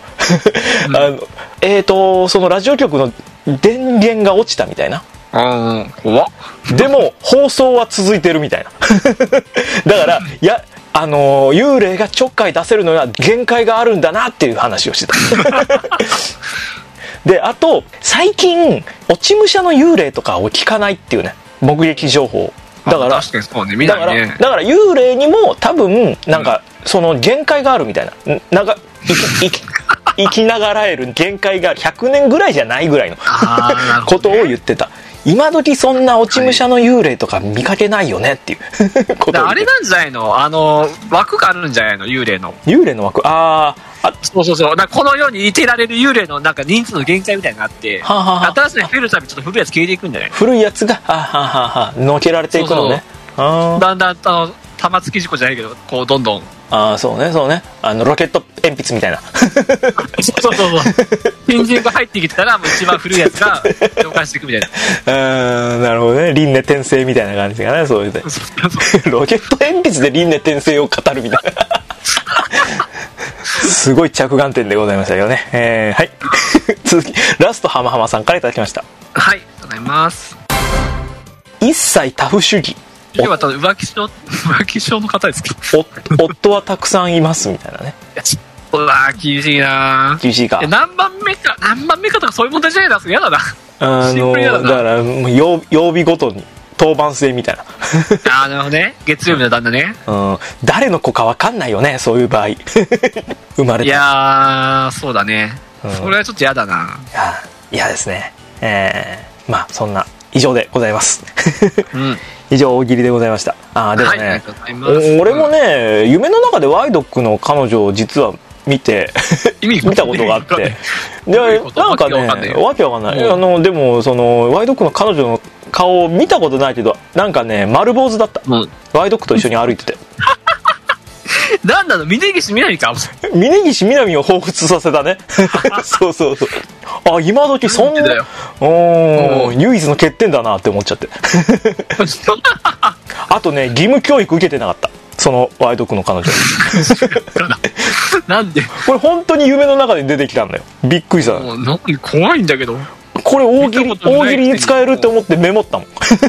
そのラジオ局の電源が落ちたみたいな。でも放送は続いてるみたいなだから幽霊がちょっかい出せるのは限界があるんだなっていう話をしてたで、あと最近落ち武者の幽霊とかを聞かないっていうね、目撃情報だから、 確かにそうね、見ないね。 だから幽霊にも多分なんかその限界があるみたいな、なんか生きながらえる限界が100年ぐらいじゃないぐらいのことを言ってた。今時そんな落ち武者の幽霊とか見かけないよねっていうことを。 あれなんじゃないの、枠があるんじゃないの、幽霊の枠。 そうだ、この世にいてられる幽霊のなんか人数の限界みたいなのがあって、新しいの増えるたびちょっと古いやつ消えていくんじゃない？ 古いやつがのけられていくのね。 だんだん玉突き事故じゃないけど、こうどんどん。 そうねロケット鉛筆みたいなそう新人が入ってきたらもう一番古いやつが紹介していくみたいな。 なるほどね、輪廻転生みたいな感じがね、そういうでロケット鉛筆で輪廻転生を語るみたいなすごい着眼点でございましたよね。はい続きラストハマハマさんからいただきました。 はい、ありがとうございます。 一切タフ主義、 今は浮気症の方ですけど夫はたくさんいますみたいなね。 いやちょっと厳しいな。 厳しいか。 何番目かとかそういう問題じゃないですか。嫌だな。 だからもう曜日ごとに当番制みたいななるほどね。月曜日の旦那ね。 誰の子か分かんないよね、そういう場合生まれた。 いやそうだね、それはちょっと嫌だな。 嫌ですね。まあそんな以上でございます以上大喜利でございました。でもね、俺もね、夢の中でワイドックの彼女を実は見たことがあって、でなんかね、わけわかんない、でもそのワイドックの彼女の顔を見たことないけど、なんかね丸坊主だった、ワイドックと一緒に歩いててなんだろう、峯岸みなみか。 峯岸みなみを彷彿させたねそう今時そんな唯一の欠点だなって思っちゃってあとね、義務教育受けてなかった、そのワイドックの彼女なんでこれ本当に夢の中で出てきたんだよ。びっくりした。 怖いんだけど、 これ大喜利に使えるって思ってメモったもん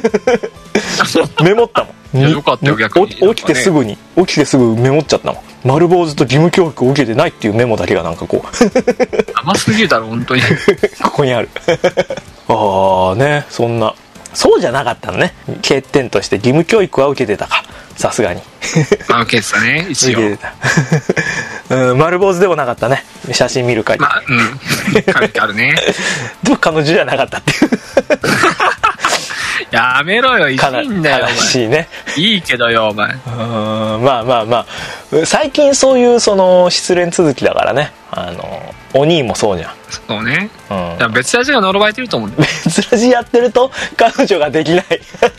よかったよ、逆に。 起きてすぐメモっちゃったもん。丸坊主と義務教育を受けてないっていうメモだけがなんかこう甘すぎるだろ本当にここにあるね、そうじゃなかったのね。欠点として義務教育は受けてたか、さすがに受けてたね、一応受けてた丸坊主でもなかったね、写真見る限り。 書いてあるねでも彼女じゃなかったっていうやめろよ、いいんだよ、 悲しいね。 いいけどよ、お前。 まあ最近そういうその失恋続きだからね、お兄もそうじゃん。 そうね、別ラジが呪われてると思うんだよ。 別ラジやってると彼女ができない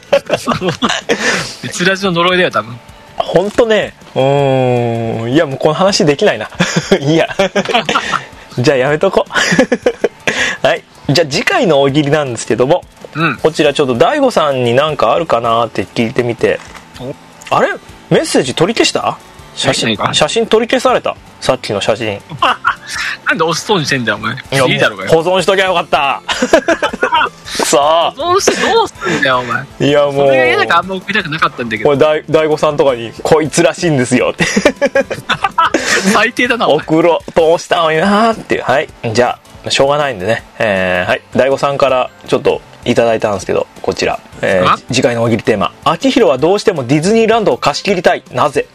別ラジの呪いだよ多分。 本当ね。いやもうこの話できないないやじゃあやめとこはい、じゃあ次回の大喜利なんですけども、こちらちょっと大悟さんに何かあるかなって聞いてみて、あれメッセージ取り消した？写真取り消された、さっきの写真なんで押しそうにしてんだよお前。いいだろうがよ。 保存しときゃよかったさあ保存してどうすんだよお前。 いやもうそれが嫌だからあんま送りたくなかったんだけど、 これ大悟さんとかにこいつらしいんですよって最低だな送ろうとしたのになーっていう。はい、じゃあしょうがないんでね、はい、大悟さんからちょっといただいたんですけど、こちら、次回の大喜利テーマ、秋広はどうしてもディズニーランドを貸し切りたい、なぜ？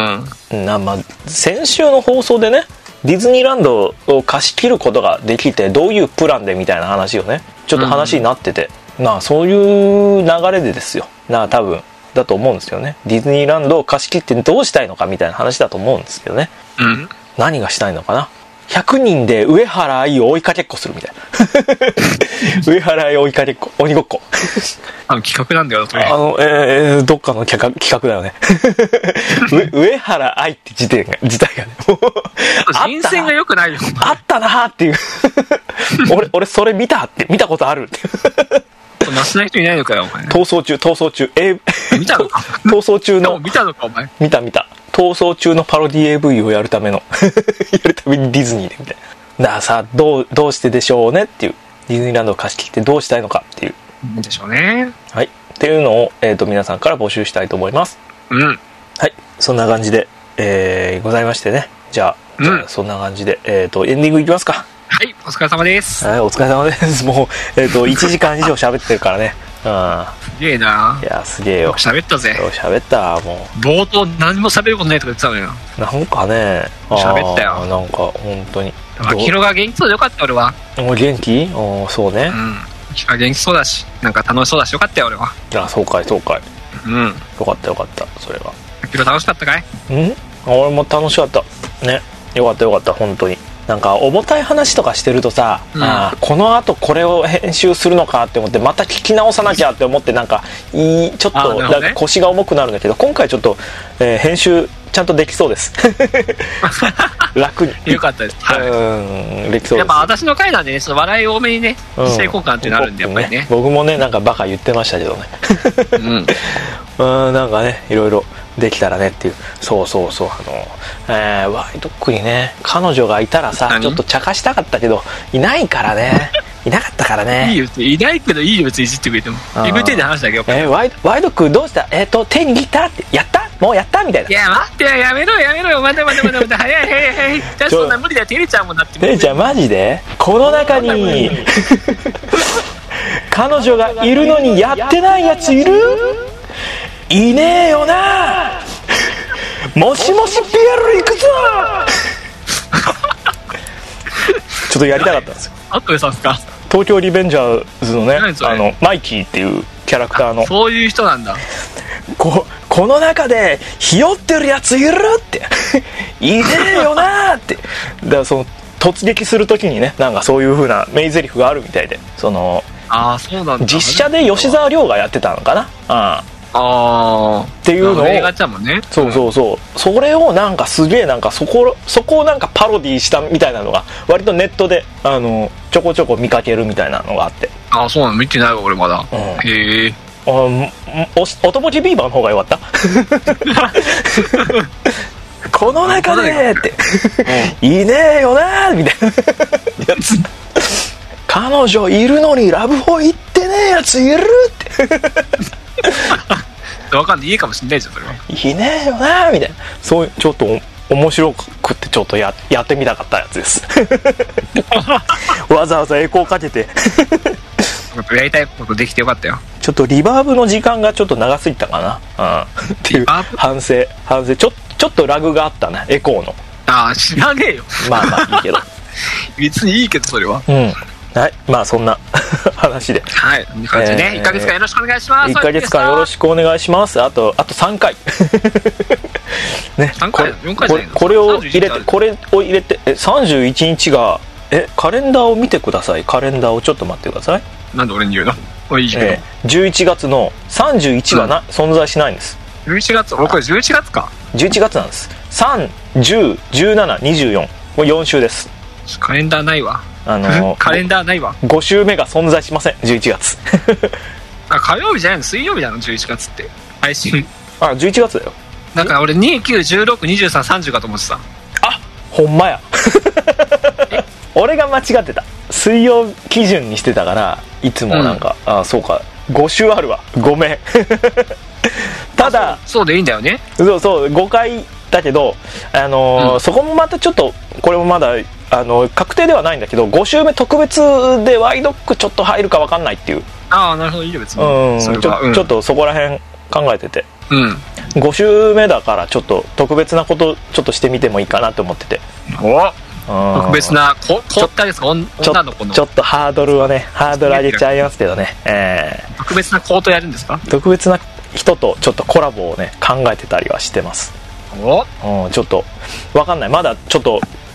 先週の放送でね、ディズニーランドを貸し切ることができてどういうプランでみたいな話をね、ちょっと話になってて、そういう流れでですよ、多分だと思うんですよね。ディズニーランドを貸し切ってどうしたいのかみたいな話だと思うんですけどね、何がしたいのかな。 100人で上原愛を追いかけっこするみたいな上原愛追いかけっこ鬼ごっこ企画なんだよそれ。 どっかの企画だよね上原愛って自体がね人選が良くないよ。 あったなーっていう俺それ見たことあるってなしない人いないのかよお前。 逃走中見たのか逃走中の見たのかお前。 見た逃走中のパロディ AV をやるためにディズニーでみたいな。だからさどうしてでしょうねっていう、ディズニーランドを貸し切ってどうしたいのかっていうでしょうね。 はいっていうのを、皆さんから募集したいと思います。 はいそんな感じで、ございましてね。じゃあそんな感じで、エンディングいきますか。 はい、お疲れ様です。 はい、お疲れ様です。もう、1時間以上喋ってるからね。 すげえな。 いや、すげえよ。 喋ったぜ。 喋った、もう。 冒頭何も喋ることないとか言ってたのよ。 なんかね、 喋ったよ。 なんか、本当に。 ヒロが元気そうでよかった、俺は。 元気？そうね。 ヒロが元気そうだし、なんか楽しそうだしよかったよ、俺は。 そうかい。よかった、それは。 ヒロ楽しかったかい？ 俺も楽しかった。ね。よかった、本当に。なんか重たい話とかしてるとさ、この後これを編集するのかって思ってまた聞き直さなきゃって思ってなんかちょっとなんか腰が重くなるんだけど、今回ちょっと、編集ちゃんとできそうです楽によかったです。 できそうです。やっぱ私の回なんでね、ちょっと笑い多めにねしていこうかなってなるんで、やっぱりね。 僕もねなんかバカ言ってましたけどねなんかねいろいろできたらねっていう。そうワイドックにね彼女がいたらさちょっと茶化したかったけどいないからねいなかったからね。 いいよいないけどいいよ別にいじってくれても MT で話してあげようか。 ワイドックどうした？手握ったってやったもうやったみたいな。 いや待ってやめろよ待って早いそんな無理だよ照れちゃうもんだって。 照れちゃうマジで。この中に彼女がいるのにやってないやついる？いねえよなもしもしピエール行くぞちょっとやりたかったんですよ。 あとでさすか東京リベンジャーズのねマイキーっていうキャラクターのそういう人なんだ。 この中でひよってるやついるっていねえよなってだからその突撃する時にねなんかそういう風な名台詞があるみたいで、そうなんだ。 実写で吉沢亮がやってたのかな。っていうのを映画ちゃんもね。 そうそれをなんかすげえなんかそこをなんかパロディしたみたいなのが割とネットでちょこちょこ見かけるみたいなのがあって。 そうなの見てないわ俺まだ。へえ。 おとぼけビーバーの方が良かったこの中でっていねえよなみたいなやつ彼女いるのにラブホ行ってねえやついるってわかんない家かもしんないじゃんそれは。 いねえよなみたいな、そういうちょっと面白くってちょっとやってみたかったやつですわざわざエコーかけてやりたいことできてよかったよ。 ちょっとリバーブの時間がちょっと長すぎたかな、っていう反省ちょっとラグがあったねエコーの。 知らねえよまあいいけど別にいいけどそれは。 はい、まあそんな話で。 はい、いい感じね。1ヶ月間よろしくお願いします。 1ヶ月間よろしくお願いします。あと3回。 ね。3回4回じゃないの？ これを入れて31日がカレンダーを見てください。カレンダーをちょっと待ってください。 なんで俺に言うの？いいじゃん。 11月の31は存在しないんです。 11月？これ11月か。 11月なんです。3、10、17、24。これ4週です。 カレンダーないわ。カレンダーないわ。 5週目が存在しません。11月。 火曜日じゃないの？水曜日なの11月って配信。 11月だよ。 なんか俺2、9、16、23、30かと思ってた。 ほんまや俺が間違ってた。水曜基準にしてたからいつもなんか、そうか5週あるわごめんただそうでいいんだよね。 そう5回だけどそこもまたちょっとこれもまだ確定ではないんだけど5週目特別でワイドックちょっと入るか分かんないっていう。 なるほどいいよ別に。 ちょっとそこら辺考えてて、5週目だからちょっと特別なことちょっとしてみてもいいかなと思ってて。 特別な子ったですか？女の子のちょっとハードル上げちゃいますけどね。 特別な子とやるんですか？ 特別な人とちょっとコラボをね考えてたりはしてます。ちょっと分かんない。まだちょっと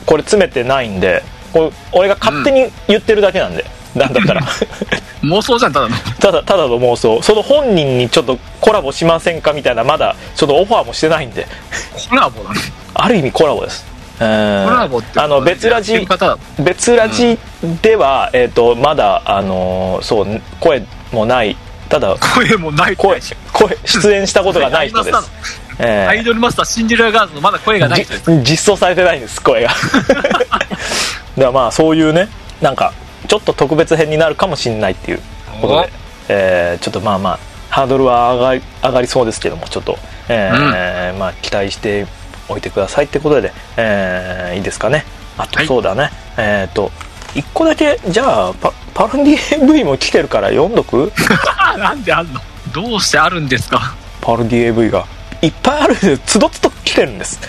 これ詰めてないんで、これ俺が勝手に言ってるだけなんで、なんだったら妄想じゃん、ただの妄想。その本人にちょっとコラボしませんかみたいな、まだちょっとオファーもしてないんで。 コラボだね。 ある意味コラボです。 コラボって別ラジでは、まだそう声もない、ただ声もない、 声出演したことがない人です。 アイドルマスターシンデレラガールズのまだ声がない人です。 実装されてないんです、声が。だからまあそういうね、なんかちょっと特別編になるかもしれないっていうことで、ちょっとまあハードルは上がりそうですけども、ちょっと、まあ期待しておいてくださいってことで、いいですかね。あとそうだね、1個だけ、じゃあパロディ AV も来てるから読んどくなんであんの、どうしてあるんですか。 パロディ AV がいっぱいあるんで、つどつど来てるんです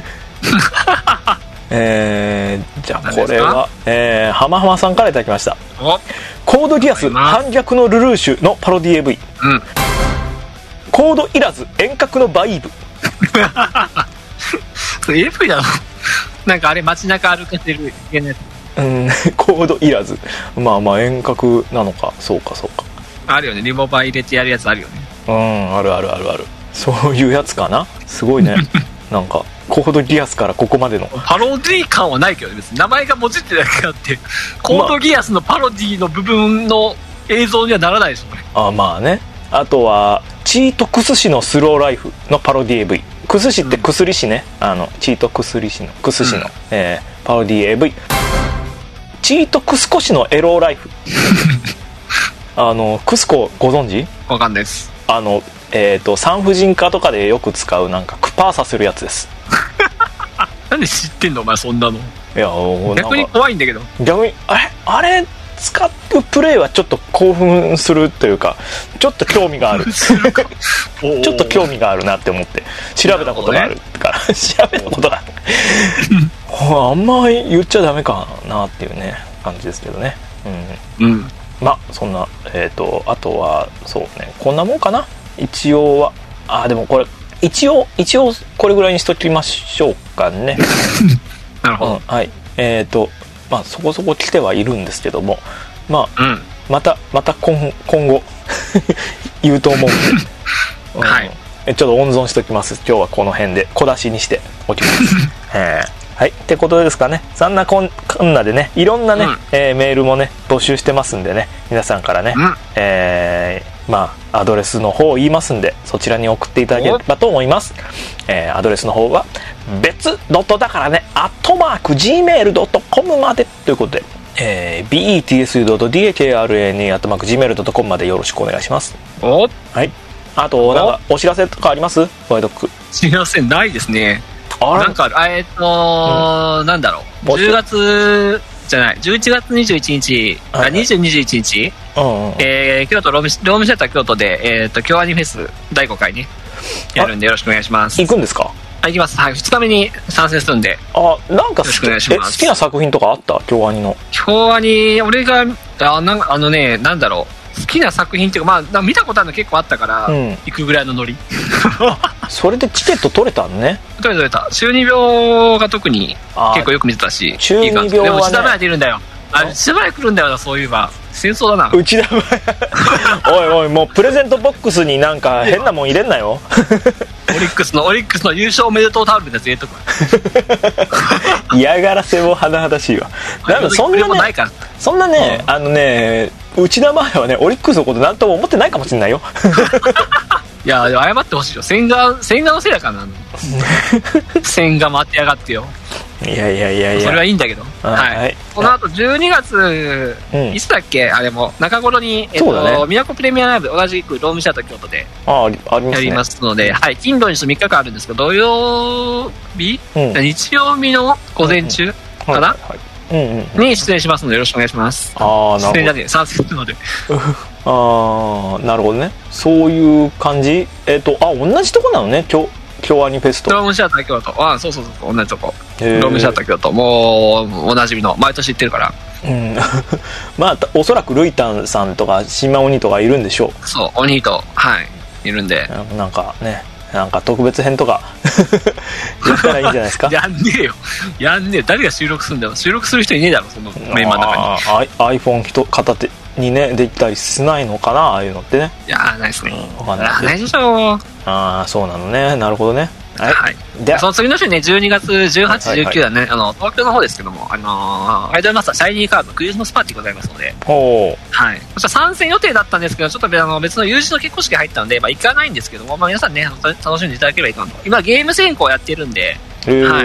じゃあこれは、浜浜さんからいただきました。コードギアス反逆のルルーシュのパロディ AV、コードいらず遠隔のバイーブそれ AV だろなんかあれ街中歩かせる系のやつ。 コードいらず、まあ遠隔なのか。そうかあるよね、リモバー入れてやるやつあるよね。 あるそういうやつかな。すごいねなんかコードギアスからここまでのパロディ感はないけどね、別に名前がもじってだけあって、コードギアスのパロディの部分の映像にはならないでしょ、ね。 まあね。あとはチートクス氏のスローライフのパロディ AV。クス氏って薬師ね、チートクス氏のクス氏の、パロディ AV。チートクスコ氏のエローライフクスコご存知？ わかんないです。 産婦人科とかでよく使うなんかクパーさせるやつです。 なんで知ってんのお前、そんなの。いや、 逆に怖いんだけど。 逆にあれ使うプレイはちょっと興奮するというか、ちょっと興味があるちょっと興味があるなって思って調べたことがあるから、調べたことがあるあんま言っちゃダメかなっていうね感じですけどね。まあそんな、あとはそうね、こんなもんかな。一応はでもこれ一応これぐらいにしときましょうかねなるほど、 はい。まあそこそこ来てはいるんですけども、まあ、また今後言うと思うんで、はい、ちょっと温存しておきます。今日はこの辺で小出しにしておきますはい、ってことですかね。そんなこんなでね、いろんなね、メールもね募集してますんでね、皆さんからね、まあアドレスの方を言いますんで、そちらに送っていただければと思います。アドレスの方は別ドットだからね@gmail.com までということで、betsu.dakrna@gmail.com までよろしくお願いします。はい。あとなんかお知らせとかあります？ワイドック。 知らせないですね。なんかなんだろう、10月じゃない、11月21日、21日、京都ロームシアター京都で、京アニフェス第5回ね、やるんでよろしくお願いします。 行くんですか？ 行きます。はい、2日目に参戦するんで。 なんか好きな作品とかあった？京アニの。京アニ、 俺が、なんだろう、好きな作品っていうか、まあ見たことあるの結構あったから、行くぐらいのノリそれでチケット取れたんね。 取れた。中二病が特に結構よく見てたし、 中二病はね、 でも内田前出るんだよ。内田前来るんだよな、そういえば。戦争だな。 内田前おいもうプレゼントボックスになんか変なもん入れんなよオリックスの優勝おめでとうタオルのやつ入れとく嫌がらせも甚だしいわ。なんかそんなね、内田前はねオリックスのことなんとも思ってないかもしれないよいや謝ってほしいよ。千賀のせいだからな千賀回ってやがってよ。 いやそれはいいんだけど、はい、この後12月、いつだっけ、あれも中頃に、宮古プレミアライブ同じくロームシアター京都でやりますので、はい、金土日と3日間あるんですけど、土曜日、日曜日の午前中かな、に出演しますのでよろしくお願いします。出演じゃねえ、参戦するのでなるほどね、そういう感じ。同じとこなのね、京アニフェスト。 ロームシアター京都。そう同じとこ。ロームシアター京都、もうおなじみの、毎年行ってるから。 まあおそらくルイタンさんとか島鬼とかいるんでしょう。 そう、鬼といるんで、 なんかね、なんか特別編とかやったらいいんじゃないですか。 やんねえよ。誰が収録するんだよ。収録する人いねえだろ、そのメンバーの中に。 iPhone 片手にねできたりしないのかな、ああいうのってね。 いやないですね。 分かんないないでしょ。 ああそうなのね。なるほどね。 はい。でその次の週ね、12月18、19はね、東京の方ですけども、アイドルマスターシャイニーカードクリスマスパーティーございますので、はい。こちら参戦予定だったんですけど、ちょっと別の友人の結婚式入ったので、行かないんですけども、皆さんね、楽しんでいただければいいかなと。今ゲーム選考やってるんで、はい。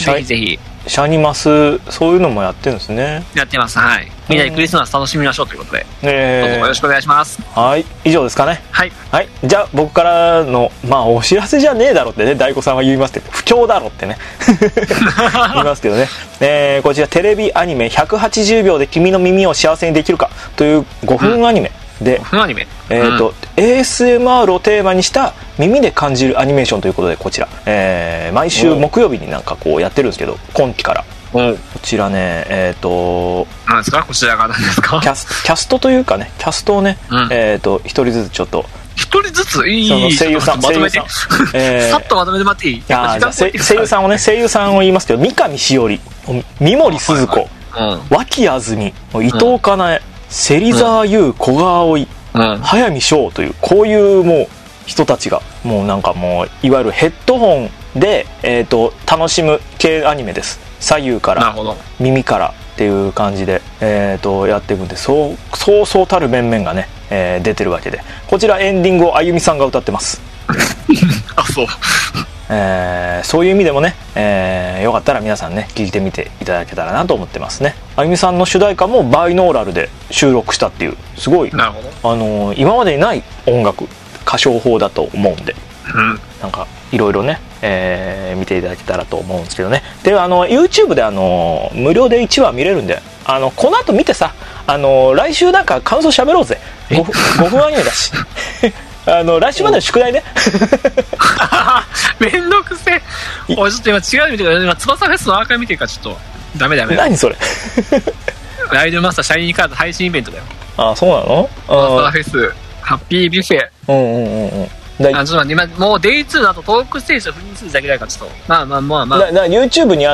ぜひぜひ。 シャニマス、そういうのもやってるんですね。 やってます。はい。みんなでクリスマス楽しみましょうということで、どうぞよろしくお願いします。 はい、以上ですかね。 はい。 はい。じゃあ僕からのお知らせじゃねえだろってね、大悟さんは言いますけど、不況だろってね言いますけどね。こちらテレビアニメ180秒で君の耳を幸せにできるかという5分アニメで、ASMR をテーマにした耳で感じるアニメーションということで、こちら、毎週木曜日になんかこうやってるんですけど、今期からこちらね、 何ですか、こちらが何ですか。 キャストというかね、キャストをね、一人ずつちょっと一人ずついい、 その声優さんまとめて、さっとまとめてもらっていい。 声優さんをね、声優さんを言いますけど、三上しおり、三森すず子、脇あずみ、伊藤かなえ、芹沢優、古賀葵、早見翔という、こういうもう人たちがもうなんかもういわゆるヘッドホンで、楽しむ系アニメです。左右から耳からっていう感じで、やっていくんで、そうそうたる面々がね、出てるわけで、こちらエンディングをあゆみさんが歌ってますあ、そうそういう意味でもね、よかったら皆さんね聞いてみていただけたらなと思ってますね。あゆみさんの主題歌もバイノーラルで収録したっていう、すごい今までにない音楽歌唱法だと思うんで、なんかいろいろね、見ていただけたらと思うんですけどね。でYouTube で無料で1話見れるんで、この後見てさ、来週なんか感想喋ろうぜ。5分アニメだし来週までの宿題ねめんどくせえ。俺ちょっと今違う見てるから、今翼フェスのアーカイブ見てるからちょっとダメ何それアイドルマスターシャイニーカード配信イベントだよ。 あ、そうなの。 翼フェスハッピービュッフェ。ちょっと待って、今もう Day2 だとトークステージをフリーにするだけだからちょっとまあ YouTube に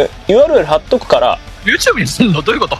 URL 貼っとくから。 YouTube にすんのどういうこと。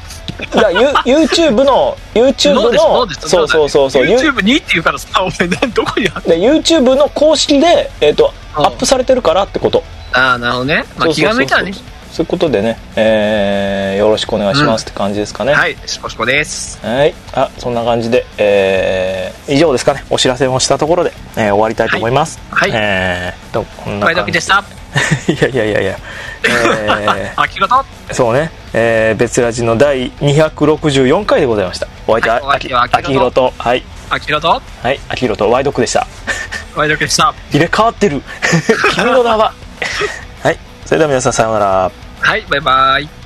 YouTube のそう YouTube にって言うからさ、俺どこにあって YouTube の公式でアップされてるからってこと。 ああ、なるほどね。気が向いたらね、 そういうことでね、よろしくお願いしますって感じですかね。 はい、しこしこです。 はい、そんな感じで、以上ですかね。お知らせもしたところで、終わりたいと思います。 はい、 こんな感じでした。 いや秋事。 そうね、別ラジの第264回でございました。お相手は秋広と、秋広とワイドックでした。 ワイドックでした。 入れ替わってる君の名ははい、それでは皆さんさようなら。 はい、バイバイ。